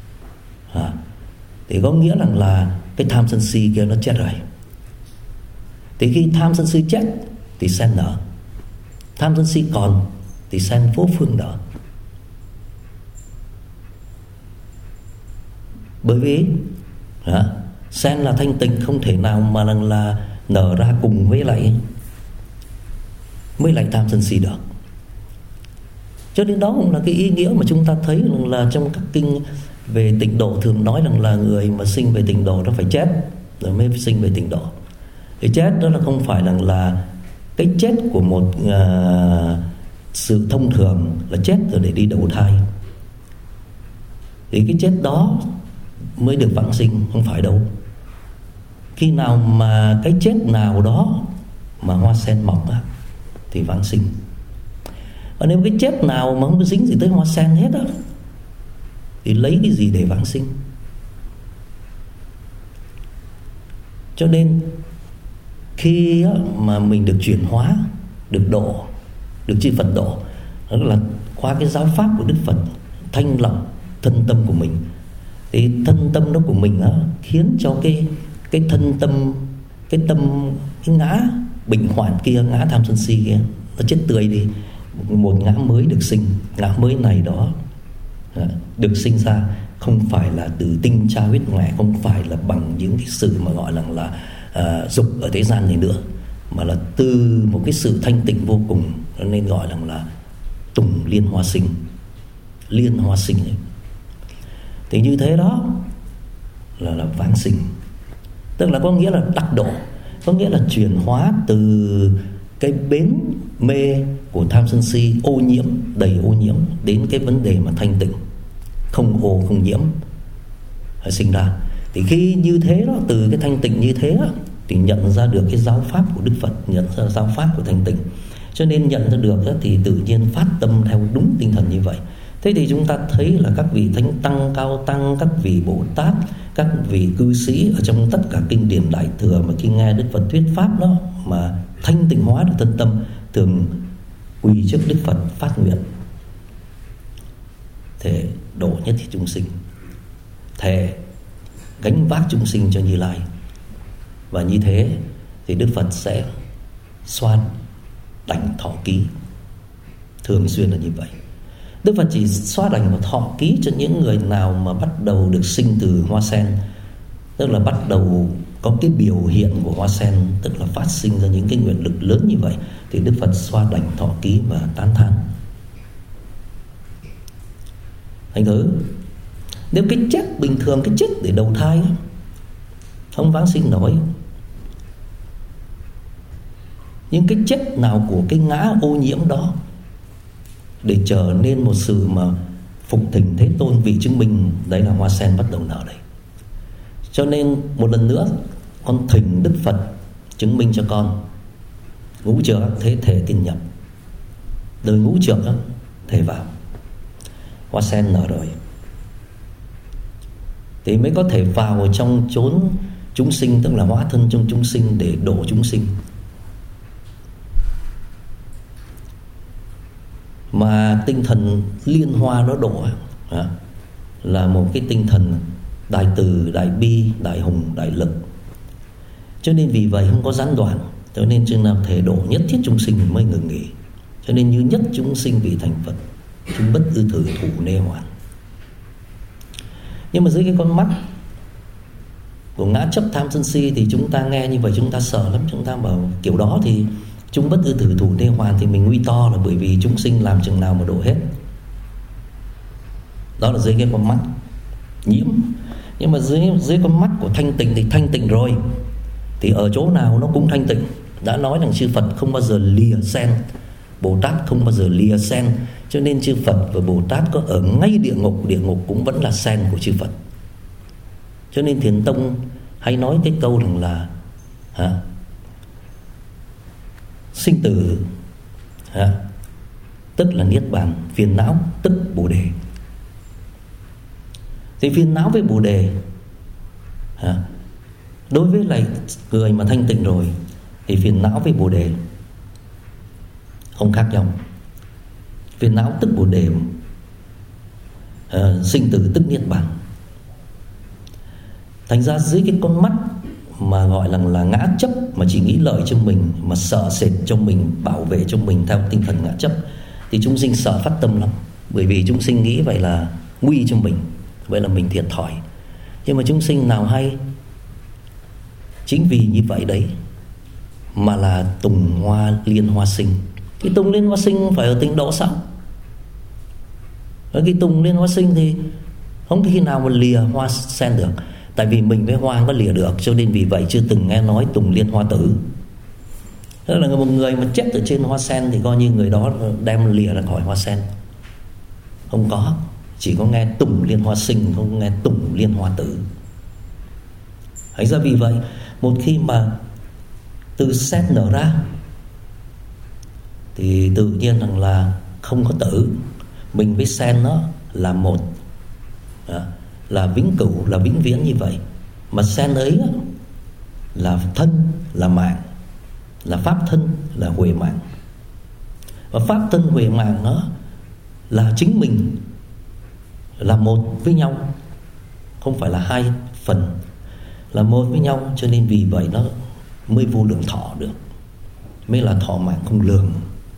thì có nghĩa rằng là cái tham sân si kia nó chết rồi. Thì khi tham sân si chết thì sen nở, tham sân si còn thì sen phố phương nở. Bởi vì sen là thanh tịnh, không thể nào mà là nở ra cùng với lại tham sân si được. Cho nên đó cũng là cái ý nghĩa mà chúng ta thấy là trong các kinh về tịnh độ thường nói rằng là người mà sinh về tịnh độ nó phải chết rồi mới sinh về tịnh độ. Cái chết đó là không phải là cái chết của một sự thông thường là chết rồi để đi đầu thai. Thì cái chết đó mới được vãng sinh, không phải đâu. Khi nào mà cái chết nào đó mà hoa sen mọc á thì vãng sinh. Và nếu cái chết nào mà không có dính gì tới hoa sen hết á thì lấy cái gì để vãng sinh? Cho nên khi mà mình được chuyển hóa, được độ, được chư Phật độ, đó là qua cái giáo pháp của Đức Phật thanh lọc thân tâm của mình. Thì thân tâm đó của mình đó, khiến cho cái thân tâm, cái ngã bệnh hoạn kia, ngã tham sân si kia nó chết tươi đi. Một ngã mới được sinh. Ngã mới này đó được sinh ra không phải là từ tinh cha huyết mẹ, không phải là bằng những cái sự mà gọi là dục ở thế gian này nữa, mà là từ một cái sự thanh tịnh vô cùng, nên gọi là tùng liên hoa sinh. Liên hoa sinh ấy. Thì như thế đó là vãng sinh. Tức là có nghĩa là đắc độ, có nghĩa là chuyển hóa từ cái bến mê của tham sân si ô nhiễm, đầy ô nhiễm, đến cái vấn đề mà thanh tịnh, không ô không nhiễm sinh ra. Thì khi như thế đó, từ cái thanh tịnh như thế đó, thì nhận ra được cái giáo pháp của Đức Phật, nhận ra giáo pháp của thanh tịnh. Cho nên nhận ra được đó, thì tự nhiên phát tâm theo đúng tinh thần như vậy. Thế thì chúng ta thấy là các vị thánh tăng, cao tăng, các vị Bồ Tát, các vị cư sĩ ở trong tất cả kinh điển Đại Thừa mà khi nghe Đức Phật thuyết pháp đó mà thanh tịnh hóa được thân tâm, thường quỳ trước Đức Phật phát nguyện thể độ nhất thiết chúng sinh, thể gánh vác chúng sinh cho Như Lai. Và như thế thì Đức Phật sẽ xoan đảnh thọ ký. Thường xuyên là như vậy. Đức Phật chỉ xoa đảnh và thọ ký cho những người nào mà bắt đầu được sinh từ hoa sen, tức là bắt đầu có cái biểu hiện của hoa sen, tức là phát sinh ra những cái nguyện lực lớn như vậy, thì Đức Phật xoa đảnh thọ ký và tán thán. Thành thử nếu cái chết bình thường, cái chết để đầu thai không vãng sinh nổi, nhưng cái chết nào của cái ngã ô nhiễm đó để trở nên một sự mà phục thỉnh Thế Tôn vị chứng minh, đấy là hoa sen bắt đầu nở đấy. Cho nên một lần nữa con thỉnh Đức Phật chứng minh cho con ngũ trược thế thể tin nhập, đời ngũ trược thể vào, hoa sen nở rồi thì mới có thể vào trong chốn chúng sinh, tức là hóa thân trong chúng sinh để độ chúng sinh. Mà tinh thần liên hoa nó độ là một cái tinh thần đại từ, đại bi, đại hùng, đại lực. Cho nên vì vậy không có gián đoạn. Cho nên chừng nào thể độ nhất thiết chúng sinh mới ngừng nghỉ. Cho nên như nhất chúng sinh vì thành Phật, chúng bất ư thử thủ nê hoàn. Nhưng mà dưới cái con mắt của ngã chấp tham sân si thì chúng ta nghe như vậy chúng ta sợ lắm. Chúng ta bảo kiểu đó thì chúng bất ư thử thủ nê hoàn thì mình nguy to, là bởi vì chúng sinh làm chừng nào mà độ hết. Đó là dưới cái con mắt nhiễm. Nhưng mà dưới con mắt của thanh tịnh thì thanh tịnh rồi, thì ở chỗ nào nó cũng thanh tịnh. Đã nói rằng chư Phật không bao giờ lìa sen, Bồ Tát không bao giờ lìa sen, cho nên chư Phật và Bồ Tát có ở ngay địa ngục cũng vẫn là sen của chư Phật. Cho nên Thiền Tông hay nói cái câu rằng là sinh tử tức là niết bàn, phiền não tức Bồ đề. Thì phiền não với Bồ đề đối với lại người mà thanh tịnh rồi thì phiền não với Bồ đề không khác nhau. Phiền não tức Bồ đề, sinh tử tức niết bàn. Thành ra dưới cái con mắt mà gọi là ngã chấp, mà chỉ nghĩ lợi cho mình, mà sợ sệt cho mình, bảo vệ cho mình theo tinh thần ngã chấp, thì chúng sinh sợ phát tâm lắm. Bởi vì chúng sinh nghĩ vậy là nguy cho mình, vậy là mình thiệt thòi. Nhưng mà chúng sinh nào hay, chính vì như vậy đấy mà là tùng hoa liên hoa sinh. Cái tùng liên hoa sinh phải ở tịnh độ sao? Cái tùng liên hoa sinh thì không khi nào mà lìa hoa sen được. Tại vì mình với hoa có lìa được, cho nên vì vậy chưa từng nghe nói tùng liên hoa tử. Tức là một người mà chết ở trên hoa sen thì coi như người đó đem lìa ra khỏi hoa sen. Không có, chỉ có nghe tùng liên hoa sinh, không nghe tùng liên hoa tử. Thành ra vì vậy, một khi mà từ sen nở ra thì tự nhiên rằng là không có tử. Mình với sen nó là một, là vĩnh cửu, là vĩnh viễn như vậy. Mà sen ấy là thân, là mạng, là pháp thân, là huệ mạng. Và pháp thân huệ mạng nó là chính mình, là một với nhau, không phải là hai phần, là một với nhau. Cho nên vì vậy nó mới vô lượng thọ được, mới là thọ mạng không lường.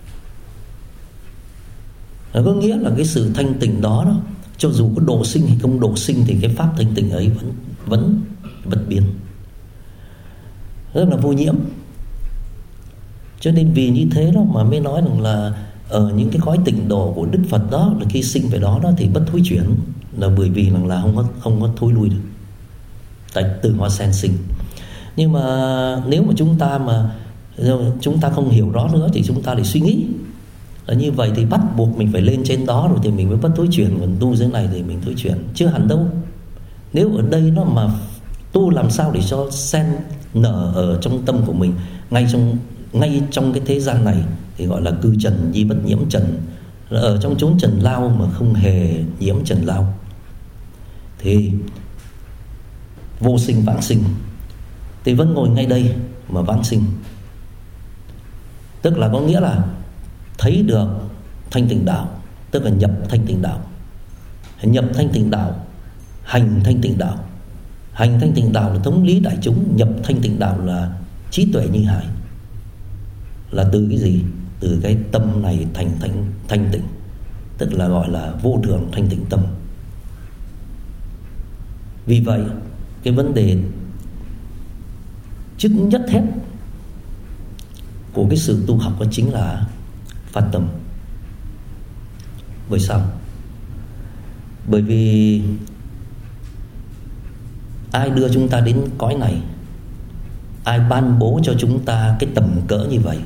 Có nghĩa là cái sự thanh tịnh đó, cho dù có độ sinh hay không độ sinh thì cái pháp thanh tịnh ấy vẫn bất biến, rất là vô nhiễm. Cho nên vì như thế đó mà mới nói rằng là ở những cái khói tịnh độ của Đức Phật đó, là khi sinh về đó thì bất thối chuyển, là bởi vì rằng là không có thối lui được, tại từ hoa sen sinh. Nhưng mà nếu mà chúng ta không hiểu rõ nữa thì chúng ta lại suy nghĩ là như vậy thì bắt buộc mình phải lên trên đó rồi thì mình mới bất thối chuyển, còn tu dưới này thì mình thối chuyển. Chưa hẳn đâu. Nếu ở đây nó mà tu làm sao để cho sen nở ở trong tâm của mình, ngay trong cái thế gian này, thì gọi là cư trần nhi bất nhiễm trần, là ở trong chốn trần lao mà không hề nhiễm trần lao, thì vô sinh vãng sinh, thì vẫn ngồi ngay đây mà vãng sinh. Tức là có nghĩa là thấy được thanh tịnh đạo, tức là nhập thanh tịnh đạo. Nhập thanh tịnh đạo, hành thanh tịnh đạo. Hành thanh tịnh đạo là thống lý đại chúng, nhập thanh tịnh đạo là trí tuệ như hải. Là từ cái gì? Từ cái tâm này thanh tịnh, tức là gọi là vô thường thanh tịnh tâm. Vì vậy cái vấn đề trước nhất hết của cái sự tu học đó chính là phát tâm. Bởi sao? Bởi vì ai đưa chúng ta đến cõi này, ai ban bố cho chúng ta cái tầm cỡ như vậy?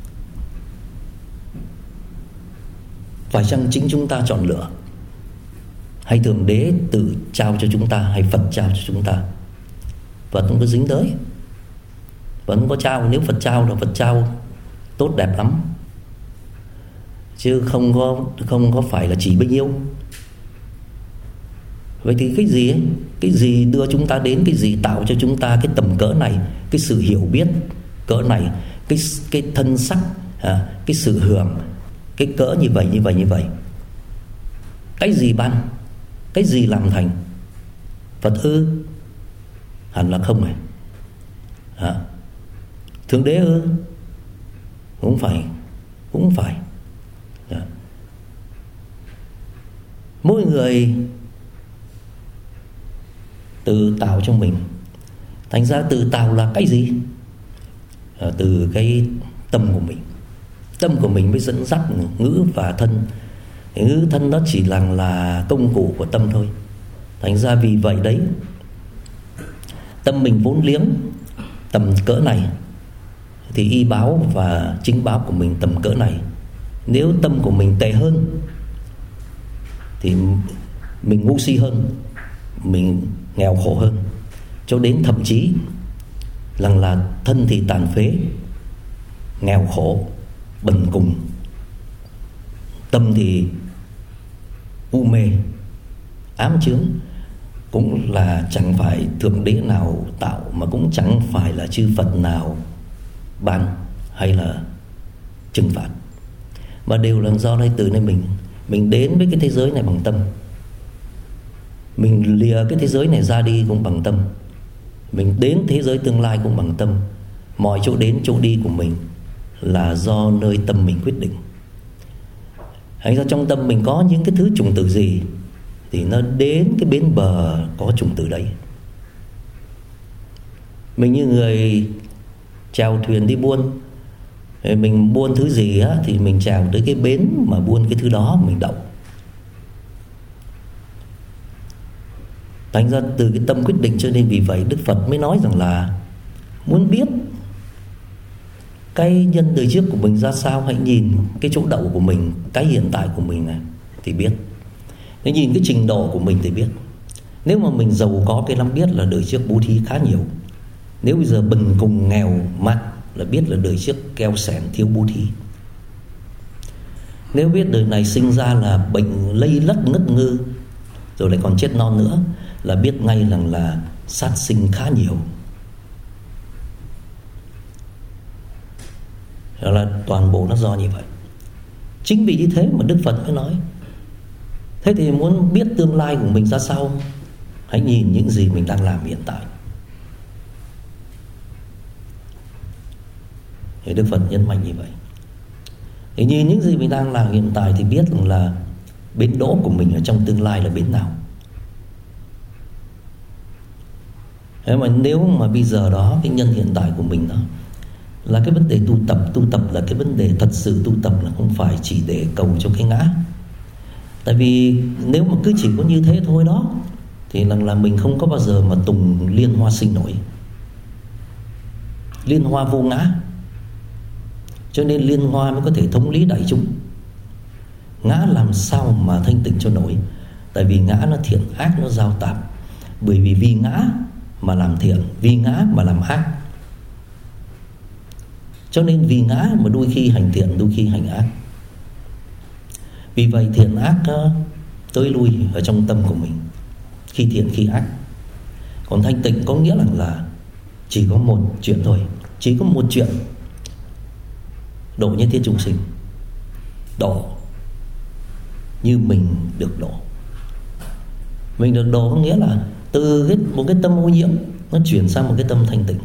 Phải chăng chính chúng ta chọn lựa, hay Thượng Đế tự trao cho chúng ta, hay Phật trao cho chúng ta? Phật không có dính tới, Phật không có trao. Nếu Phật trao là Phật trao tốt đẹp lắm, chứ không có phải là chỉ bấy nhiêu. Vậy thì cái gì ấy? Cái gì đưa chúng ta đến, cái gì tạo cho chúng ta cái tầm cỡ này, cái sự hiểu biết cỡ này, cái thân sắc, cái sự hưởng, cái cỡ như vậy. Cái gì ban, cái gì làm thành? Phật ư? Hẳn là không này. Thượng Đế ư? Cũng phải. Mỗi người tự tạo cho mình. Thành ra tự tạo là cái gì? Từ cái tâm của mình. Tâm của mình mới dẫn dắt ngữ và thân. Ngữ thân nó chỉ là công cụ của tâm thôi. Thành ra vì vậy đấy, tâm mình vốn liếng tầm cỡ này thì y báo và chính báo của mình tầm cỡ này. Nếu tâm của mình tệ hơn thì mình ngu si hơn, mình nghèo khổ hơn, cho đến thậm chí là thân thì tàn phế, nghèo khổ, bần cùng, tâm thì u mê, ám chướng, cũng là chẳng phải thượng đế nào tạo, mà cũng chẳng phải là chư Phật nào ban hay là trừng phạt, mà đều là do đây từ nơi mình đến với cái thế giới này bằng tâm, mình lìa cái thế giới này ra đi cũng bằng tâm, mình đến thế giới tương lai cũng bằng tâm. Mọi chỗ đến chỗ đi của mình là do nơi tâm mình quyết định. Thành ra trong tâm mình có những cái thứ chủng tử gì thì nó đến cái bến bờ có chủng tử đấy. Mình như người chèo thuyền đi buôn, mình buôn thứ gì á, thì mình chèo tới cái bến mà buôn cái thứ đó mình đậu. Thành ra từ cái tâm quyết định, cho nên vì vậy Đức Phật mới nói rằng là muốn biết cái nhân đời trước của mình ra sao, hãy nhìn cái chỗ đậu của mình, cái hiện tại của mình này thì biết. Nếu nhìn cái trình độ của mình thì biết. Nếu mà mình giàu có cái lắm biết là đời trước bố thí khá nhiều. Nếu bây giờ bần cùng nghèo mạt là biết là đời trước keo sẻn thiếu bố thí. Nếu biết đời này sinh ra là bệnh lây lất ngất ngư, rồi lại còn chết non nữa, là biết ngay rằng là sát sinh khá nhiều. Đó là toàn bộ nó do như vậy. Chính vì như thế mà Đức Phật mới nói, thế thì muốn biết tương lai của mình ra sao, hãy nhìn những gì mình đang làm hiện tại. Thì Đức Phật nhấn mạnh như vậy. Thì nhìn những gì mình đang làm hiện tại thì biết rằng là bến đỗ của mình ở trong tương lai là bến nào. Thế mà nếu mà bây giờ đó cái nhân hiện tại của mình đó là cái vấn đề tu tập là cái vấn đề thật sự tu tập, là không phải chỉ để cầu cho cái ngã. Tại vì nếu mà cứ chỉ có như thế thôi đó thì là mình không có bao giờ mà tùng liên hoa sinh nổi. Liên hoa vô ngã, cho nên liên hoa mới có thể thống lý đại chúng. Ngã làm sao mà thanh tịnh cho nổi? Tại vì ngã nó thiện ác nó giao tạp. Bởi vì ngã mà làm thiện, vì ngã mà làm ác. Cho nên vì ngã mà đôi khi hành thiện, đôi khi hành ác. Vì vậy thiện ác tới lui ở trong tâm của mình, khi thiện khi ác. Còn thanh tịnh có nghĩa là chỉ có một chuyện thôi, chỉ có một chuyện: độ nhân thiên chúng sinh, độ như mình được độ. Mình được độ có nghĩa là từ một cái tâm ô nhiễm nó chuyển sang một cái tâm thanh tịnh.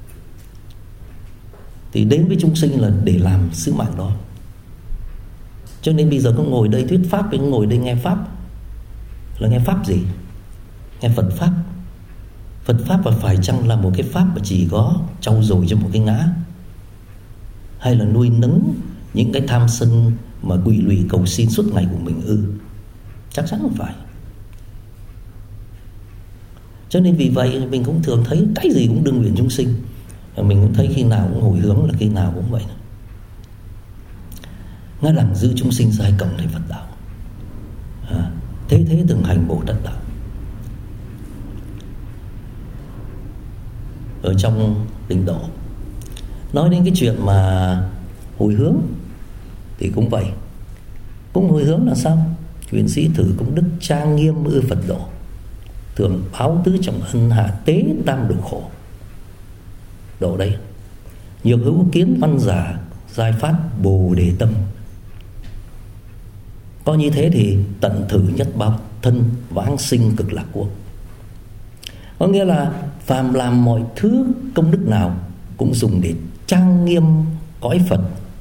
Thì đến với chúng sinh là để làm sứ mạng đó. Cho nên bây giờ có ngồi đây thuyết pháp, có ngồi đây nghe pháp, là nghe pháp gì? Nghe Phật pháp. Phật pháp và phải chăng là một cái pháp mà chỉ có trau dồi cho một cái ngã, hay là nuôi nấng những cái tham sân mà quỷ lụy cầu xin suốt ngày của mình Chắc chắn không phải. Cho nên vì vậy mình cũng thường thấy cái gì cũng đương nguyện chúng sinh. Mình cũng thấy khi nào cũng hồi hướng, là khi nào cũng vậy. Ngã đẳng giữ chúng sinh giai cổng thành Phật đạo, thế từng hành Bồ Tát đạo. Ở trong Tịnh Độ nói đến cái chuyện mà hồi hướng thì cũng vậy. Cũng hồi hướng là sao? Nguyện sĩ thử cũng đức trang nghiêm ưa Phật độ, thường báo tứ trọng ân hạ tế tam độ khổ. Độ đây nhiều hữu kiến văn giả, giai phát bồ đề tâm. Có như thế thì tận thử nhất báo thân, vãng sinh cực lạc quốc. Có nghĩa là phàm làm mọi thứ công đức nào cũng dùng để trang nghiêm cõi Phật.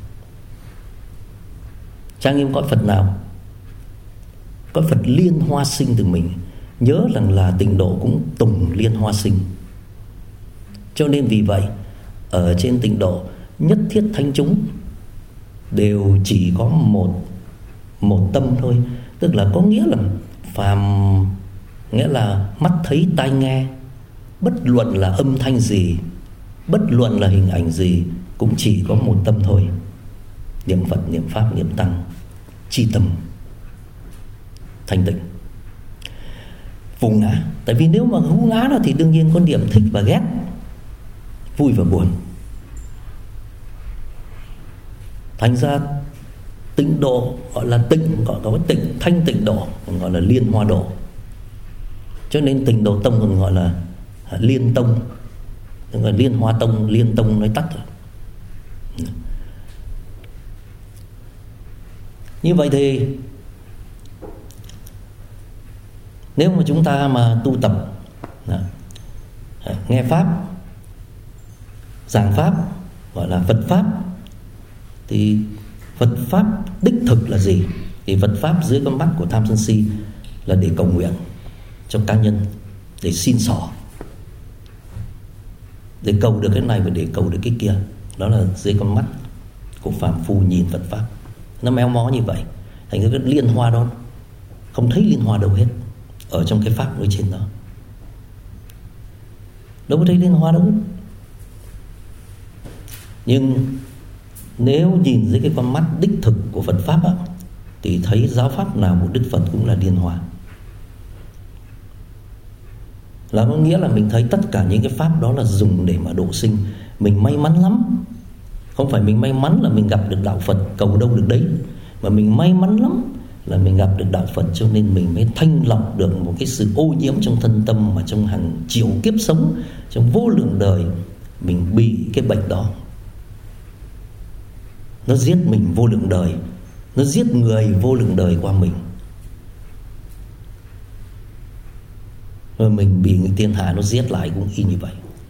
Trang nghiêm cõi Phật nào? Cõi Phật liên hoa sinh từ mình. Nhớ rằng là Tịnh Độ cũng tùng liên hoa sinh. Cho nên vì vậy ở trên Tịnh Độ nhất thiết thánh chúng đều chỉ có một tâm thôi. Tức là có nghĩa là phàm, nghĩa là mắt thấy tai nghe, bất luận là âm thanh gì bất luận là hình ảnh gì cũng chỉ có một tâm thôi: niệm Phật, niệm Pháp, niệm Tăng, chi tâm thanh tịnh, vô ngã. Tại vì nếu mà vô ngã đó thì đương nhiên có niệm thích và ghét, vui và buồn. Thành ra tịnh độ gọi là tịnh, gọi có tịnh, thanh tịnh độ, gọi là liên hoa độ. Cho nên Tịnh Độ Tông còn gọi là Liên Tông, gọi là Liên Hoa Tông, Liên Tông nói tắt rồi. Như vậy thì nếu mà chúng ta mà tu tập, nghe Pháp, giảng Pháp, gọi là Phật Pháp, thì Phật Pháp đích thực là gì? Thì Phật Pháp dưới con mắt của tham sân si là để cầu nguyện cho cá nhân, để xin xỏ, để cầu được cái này và để cầu được cái kia. Đó là dưới con mắt của phàm phu nhìn Phật Pháp. Nó méo mó như vậy. Thành cái liên hoa đó không thấy liên hoa đâu hết ở trong cái Pháp nói trên đó. Đâu có thấy liên hoa đâu. Nhưng nếu nhìn dưới cái con mắt đích thực của Phật Pháp á, thì thấy giáo pháp nào của Đức Phật cũng là liên hoa. Là có nghĩa là mình thấy tất cả những cái pháp đó là dùng để mà độ sinh. Mình may mắn lắm. Không phải mình may mắn là mình gặp được đạo Phật cầu đâu được đấy, mà mình may mắn lắm là mình gặp được đạo Phật, cho nên mình mới thanh lọc được một cái sự ô nhiễm trong thân tâm mà trong hàng triệu kiếp sống, trong vô lượng đời mình bị cái bệnh đó. Nó giết mình vô lượng đời, nó giết người vô lượng đời qua mình. Rồi mình bị người thiên hạ nó giết lại cũng y như vậy.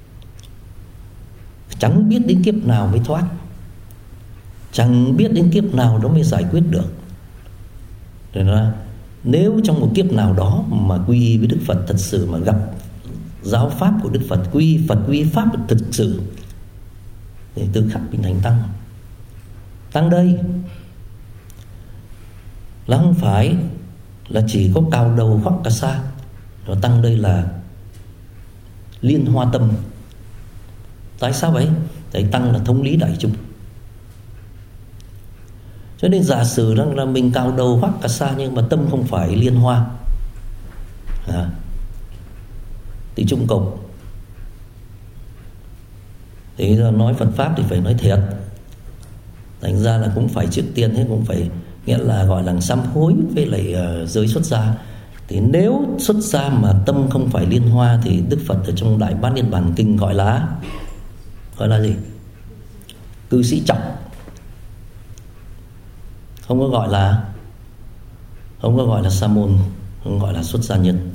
Chẳng biết đến kiếp nào mới thoát, chẳng biết đến kiếp nào đó mới giải quyết được. Rồi là nếu trong một kiếp nào đó mà quy y với Đức Phật thật sự, mà gặp giáo pháp của Đức Phật, quy Phật quy pháp thực sự, thì tự khắc mình thành tăng. Tăng đây là không phải là chỉ có cào đầu khoác cà sa. Rồi tăng đây là liên hoa tâm. Tại sao vậy? Tại tăng là thống lý đại chúng. Cho nên giả sử rằng là mình cào đầu khoác cà sa nhưng mà tâm không phải liên hoa, thì trung cục. Thì nói Phật Pháp thì phải nói thiệt. Thành ra là cũng phải trước tiên hết cũng phải, nghĩa là gọi là sám hối với lại giới xuất gia. Thì nếu xuất gia mà tâm không phải liên hoa thì Đức Phật ở trong Đại Bát Niết Bàn Kinh gọi là gì? Cư sĩ trọng. Không có gọi là sa môn, không gọi là xuất gia nhân.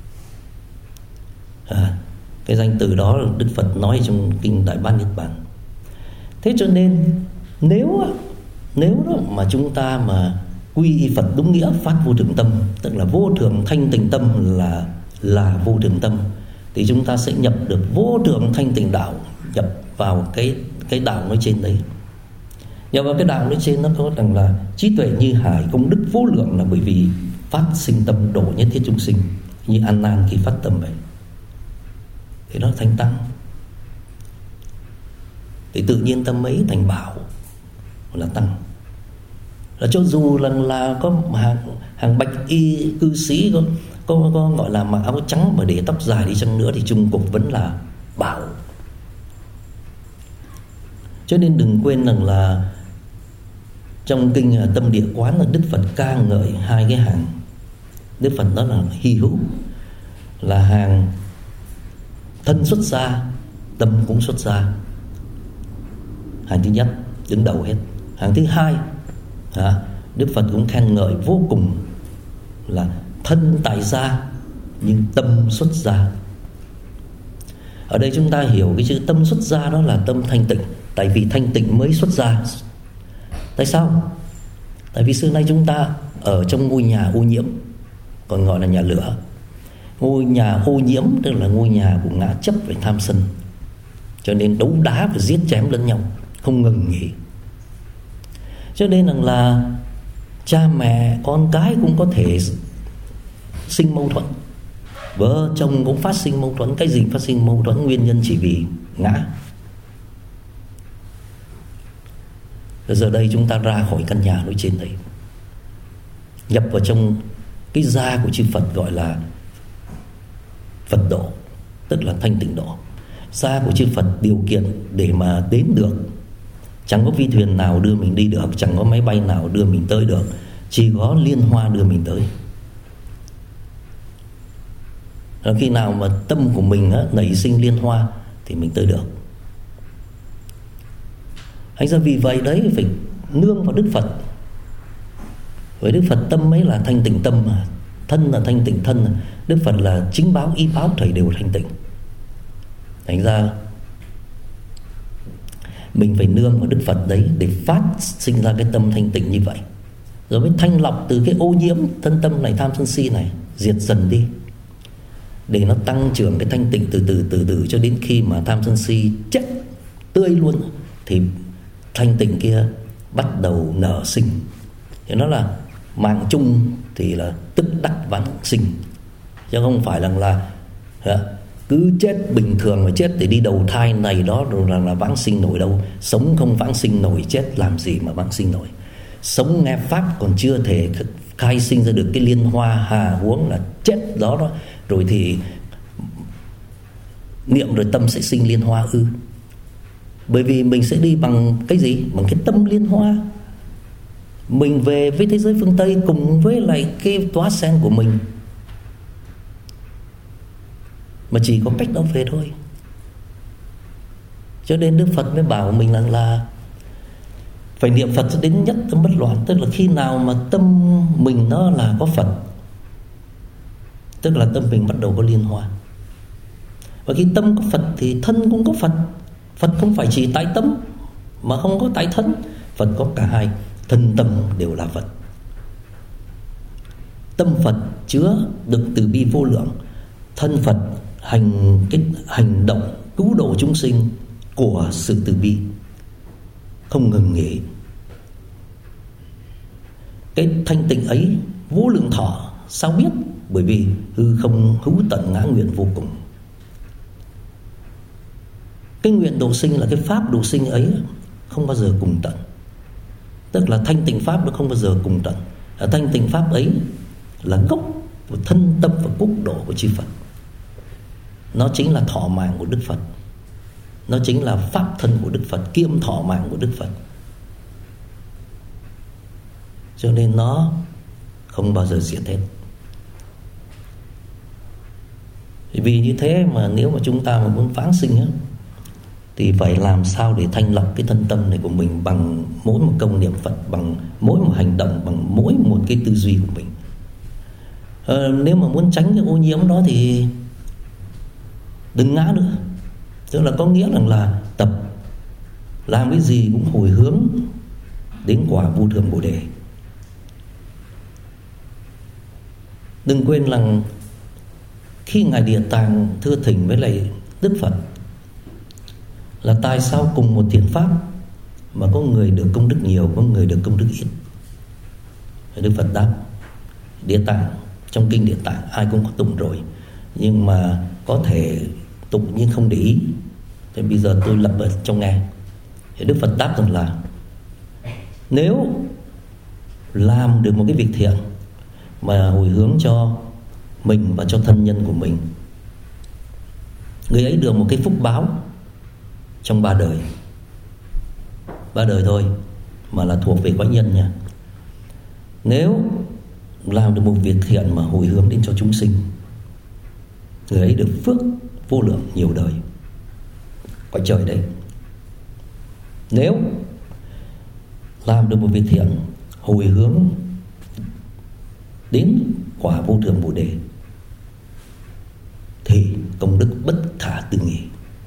Cái danh từ đó Đức Phật nói trong kinh Đại Bát Niết Bàn. Thế cho nên nếu đó mà chúng ta mà quy y Phật đúng nghĩa, phát vô thượng tâm, tức là vô thượng thanh tịnh tâm là vô thượng tâm, thì chúng ta sẽ nhập được vô thượng thanh tịnh đạo, nhập vào cái đạo nói trên đấy. Nhập vào cái đạo nói trên nó có rằng là trí tuệ như hải, công đức vô lượng, là bởi vì phát sinh tâm độ nhất thiết chúng sinh, như An Nan khi phát tâm vậy. Thì đó là thành tăng. Thì tự nhiên tâm ấy thành bảo là tăng. Là cho dù là có hàng bạch y cư sĩ có gọi là mặc áo trắng mà để tóc dài đi chăng nữa thì chung cục vẫn là bảo. Cho nên đừng quên rằng là trong kinh Tâm Địa Quán là Đức Phật ca ngợi hai cái hàng. Đức Phật đó là hy hữu, là hàng thân xuất gia, tâm cũng xuất gia. Hàng thứ nhất đứng đầu hết. Hàng thứ hai Đức Phật cũng khen ngợi vô cùng là thân tại gia nhưng tâm xuất gia. Ở đây chúng ta hiểu cái chữ tâm xuất gia đó là tâm thanh tịnh. Tại vì thanh tịnh mới xuất gia. Tại sao? Tại vì xưa nay chúng ta ở trong ngôi nhà ô nhiễm, còn gọi là nhà lửa. Ngôi nhà ô nhiễm tức là ngôi nhà của ngã chấp về tham sân, cho nên đấu đá và giết chém lẫn nhau không ngừng nghỉ. Cho nên rằng là cha mẹ con cái cũng có thể sinh mâu thuẫn, vợ chồng cũng phát sinh mâu thuẫn. Cái gì phát sinh mâu thuẫn? Nguyên nhân chỉ vì ngã. Rồi giờ đây chúng ta ra khỏi căn nhà nói trên đấy, nhập vào trong cái da của chư Phật, gọi là Phật độ, tức là thanh tịnh độ. Da của chư Phật điều kiện để mà đến được. Chẳng có phi thuyền nào đưa mình đi được, chẳng có máy bay nào đưa mình tới được, chỉ có liên hoa đưa mình tới. Rồi khi nào mà tâm của mình nảy sinh liên hoa thì mình tới được. Thành ra vì vậy đấy, phải nương vào Đức Phật. Với Đức Phật tâm ấy là thanh tịnh tâm, thân là thanh tịnh thân. Đức Phật là chính báo, y báo, thầy đều thanh tịnh. Thành ra mình phải nương vào Đức Phật đấy để phát sinh ra cái tâm thanh tịnh như vậy, rồi mới thanh lọc từ cái ô nhiễm thân tâm này, tham sân si này, diệt dần đi, để nó tăng trưởng cái thanh tịnh từ từ cho đến khi mà tham sân si chết tươi luôn, thì thanh tịnh kia bắt đầu nở sinh. Thì nó là mạng chung thì là tức đắc vãng sinh, chứ không phải là cứ chết bình thường mà chết để đi đầu thai này đó rồi là vãng sinh nổi đâu. Sống không vãng sinh nổi, chết làm gì mà vãng sinh nổi. Sống nghe pháp còn chưa thể khai sinh ra được cái liên hoa, hà huống là chết đó, rồi thì niệm rồi tâm sẽ sinh liên hoa ư? Bởi vì mình sẽ đi bằng cái gì? Bằng cái tâm liên hoa. Mình về với thế giới phương Tây cùng với lại cái tóa sen của mình, mà chỉ có cách đó về thôi. Cho nên Đức Phật mới bảo mình là phải niệm Phật cho đến nhất tâm bất loạn. Tức là khi nào mà tâm mình nó là có Phật, tức là tâm mình bắt đầu có liên hoa. Và khi tâm có Phật thì thân cũng có Phật. Phật không phải chỉ tại tâm mà không có tại thân. Phật có cả hai, thân tâm đều là Phật. Tâm Phật chứa đựng từ bi vô lượng, thân Phật hành động cứu độ chúng sinh của sự từ bi không ngừng nghỉ. Cái thanh tịnh ấy vô lượng thọ, sao biết? Bởi vì hư không hữu tận ngã nguyện vô cùng. Cái nguyện độ sinh là cái pháp độ sinh ấy không bao giờ cùng tận. Tức là thanh tịnh pháp nó không bao giờ cùng tận. Thanh tịnh pháp ấy là gốc của thân tâm và quốc độ của chư Phật. Nó chính là thọ mạng của Đức Phật. Nó chính là pháp thân của Đức Phật, kiêm thọ mạng của Đức Phật. Cho nên nó không bao giờ diệt hết. Vì như thế mà nếu mà chúng ta mà muốn vãng sinh á, thì phải làm sao để thanh lọc cái thân tâm này của mình bằng mỗi một công niệm Phật, bằng mỗi một hành động, bằng mỗi một cái tư duy của mình. Nếu mà muốn tránh cái ô nhiễm đó thì đừng ngã nữa. Tức là có nghĩa là tập làm cái gì cũng hồi hướng đến quả vô thượng Bồ Đề. Đừng quên rằng khi Ngài Địa Tạng thưa thỉnh với lại Đức Phật là tại sao cùng một thiện pháp mà có người được công đức nhiều, có người được công đức ít? Đức Phật đáp: Địa Tạng, trong kinh Địa Tạng ai cũng có tụng rồi, nhưng mà có thể tụng nhưng không để ý. Thế bây giờ tôi lập ở trong nghe. Thì Đức Phật đáp rằng là nếu làm được một cái việc thiện mà hồi hướng cho mình và cho thân nhân của mình, người ấy được một cái phúc báo trong 3 đời. 3 đời thôi mà là thuộc về cõi nhân nha. Nếu làm được một việc thiện mà hồi hướng đến cho chúng sinh, người ấy được phước vô lượng nhiều đời, cõi trời đấy. Nếu làm được một việc thiện hồi hướng đến quả vô thượng Bồ Đề thì công đức bất khả tư nghị,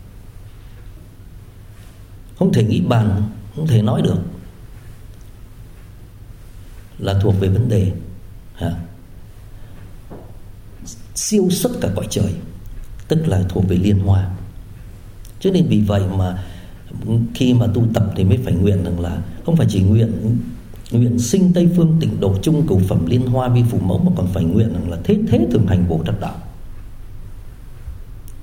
không thể nghĩ bàn, không thể nói được, là thuộc về vấn đề siêu xuất cả cõi trời, tức là thuộc về liên hoa. Cho nên vì vậy mà khi mà tu tập thì mới phải nguyện rằng là không phải chỉ nguyện sinh Tây Phương Tịnh Độ chung cầu phẩm liên hoa vi phủ mẫu, mà còn phải nguyện rằng là thế thường hành Bồ Tát đạo.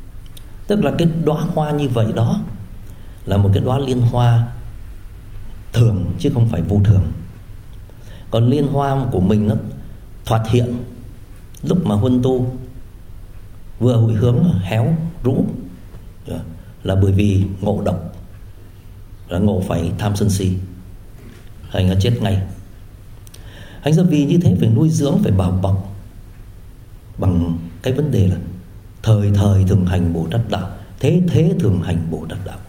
Tức là cái đóa hoa như vậy đó là một cái đóa liên hoa thường chứ không phải vô thường. Còn liên hoa của mình nó thoạt hiện lúc mà huân tu vừa hồi hướng héo rũ là bởi vì ngộ độc, là ngộ phải tham sân si, hành nó chết ngay. Hành ra vì như thế phải nuôi dưỡng, phải bảo bọc bằng cái vấn đề là thời thời thường hành Bồ Tát đạo, thế thế thường hành Bồ Tát đạo.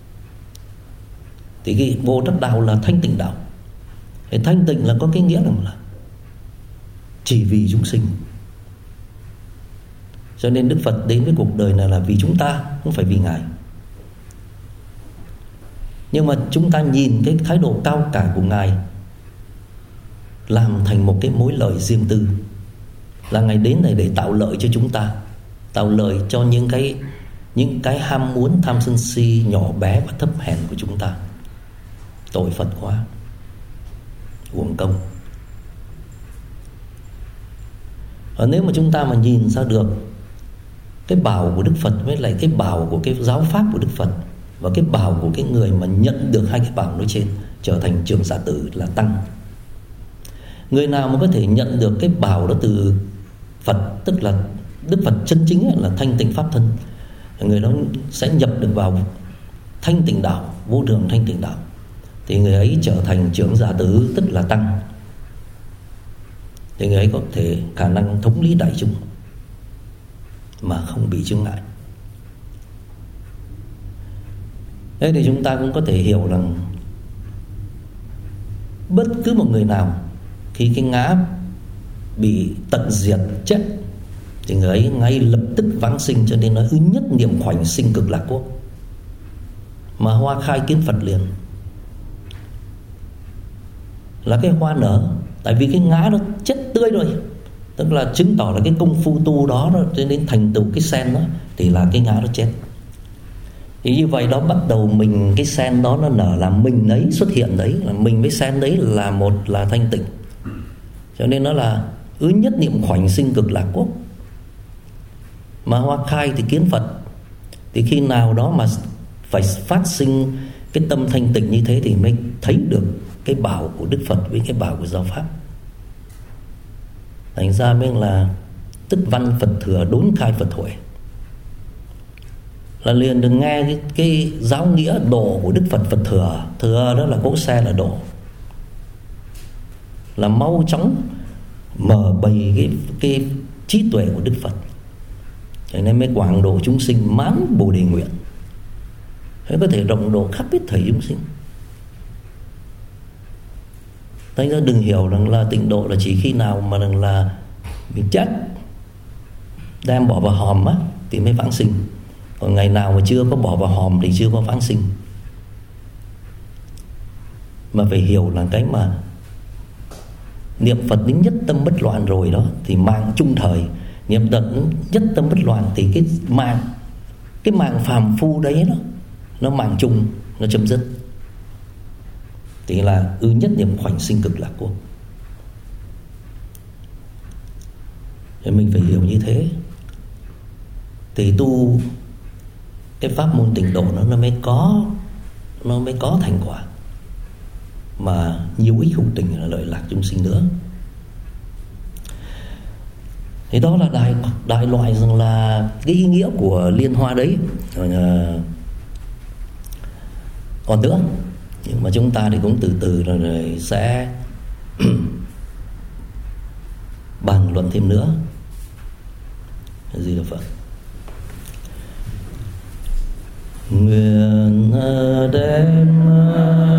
Thì cái Bồ Tát đạo là thanh tịnh đạo. Thì thanh tịnh là có cái nghĩa là chỉ vì chúng sinh. Cho nên Đức Phật đến với cuộc đời này là vì chúng ta, không phải vì Ngài. Nhưng mà chúng ta nhìn cái thái độ cao cả của Ngài làm thành một cái mối lợi riêng tư, là Ngài đến này để tạo lợi cho chúng ta, tạo lợi cho những cái ham muốn tham sân si nhỏ bé và thấp hèn của chúng ta. Tội Phật quá, uổng công. Nếu mà chúng ta mà nhìn ra được cái bảo của Đức Phật với lại cái bảo của cái giáo pháp của Đức Phật, và cái bảo của cái người mà nhận được hai cái bảo nói trên trở thành trưởng giả tử là tăng. Người nào mà có thể nhận được cái bảo đó từ Phật, tức là Đức Phật chân chính là thanh tịnh pháp thân, người đó sẽ nhập được vào thanh tịnh đạo, vô thường thanh tịnh đạo, thì người ấy trở thành trưởng giả tử, tức là tăng. Thì người ấy có thể khả năng thống lý đại chúng mà không bị chướng ngại. Thế thì chúng ta cũng có thể hiểu rằng bất cứ một người nào khi cái ngã bị tận diệt chết thì người ấy ngay lập tức vãng sinh. Cho nên nói ư nhất niệm khoảnh sinh cực lạc quốc, mà hoa khai kiến Phật liền, là cái hoa nở. Tại vì cái ngã nó chết tươi rồi, tức là chứng tỏ là cái công phu tu đó cho đến thành tựu cái sen đó thì là cái ngã nó chết. Thì như vậy đó, bắt đầu mình cái sen đó nó nở là mình ấy xuất hiện đấy, là mình với sen đấy là một là thanh tịnh. Cho nên nó là ư nhất niệm khoảnh sinh cực lạc quốc, mà hoa khai thì kiến Phật. Thì khi nào đó mà phải phát sinh cái tâm thanh tịnh như thế thì mới thấy được cái bảo của Đức Phật với cái bảo của giáo pháp. Thành ra mới là tức văn Phật thừa đốn khai Phật huệ, là liền đừng nghe cái giáo nghĩa độ của Đức Phật. Phật thừa, thừa đó là cỗ xe, là độ, là mau chóng mở bày cái trí tuệ của Đức Phật. Cho nên mới quảng độ chúng sinh mãn Bồ Đề nguyện, thế có thể rộng độ khắp hết thảy chúng sinh. Thành ra đừng hiểu rằng là tịnh độ là chỉ khi nào mà rằng là mình chết đem bỏ vào hòm á thì mới vãng sinh. Còn ngày nào mà chưa có bỏ vào hòm thì chưa có vãng sinh. Mà phải hiểu là cái mà niệm Phật đến nhất tâm bất loạn rồi đó thì mạng chung thời. Niệm Phật nhất tâm bất loạn thì cái mạng phàm phu đấy nó mạng chung, nó chấm dứt. Thì là ư nhất niệm khoảnh sinh cực lạc quốc. Thì mình phải hiểu như thế thì tu cái pháp môn tịnh độ nó mới có thành quả, mà nhiều ích hữu tình là lợi lạc chúng sinh nữa. Thì đó là đại loại rằng là cái ý nghĩa của liên hoa đấy. Còn nữa, nhưng mà chúng ta thì cũng từ từ rồi sẽ bàn luận thêm nữa. Gì là Phật. Nguyện đem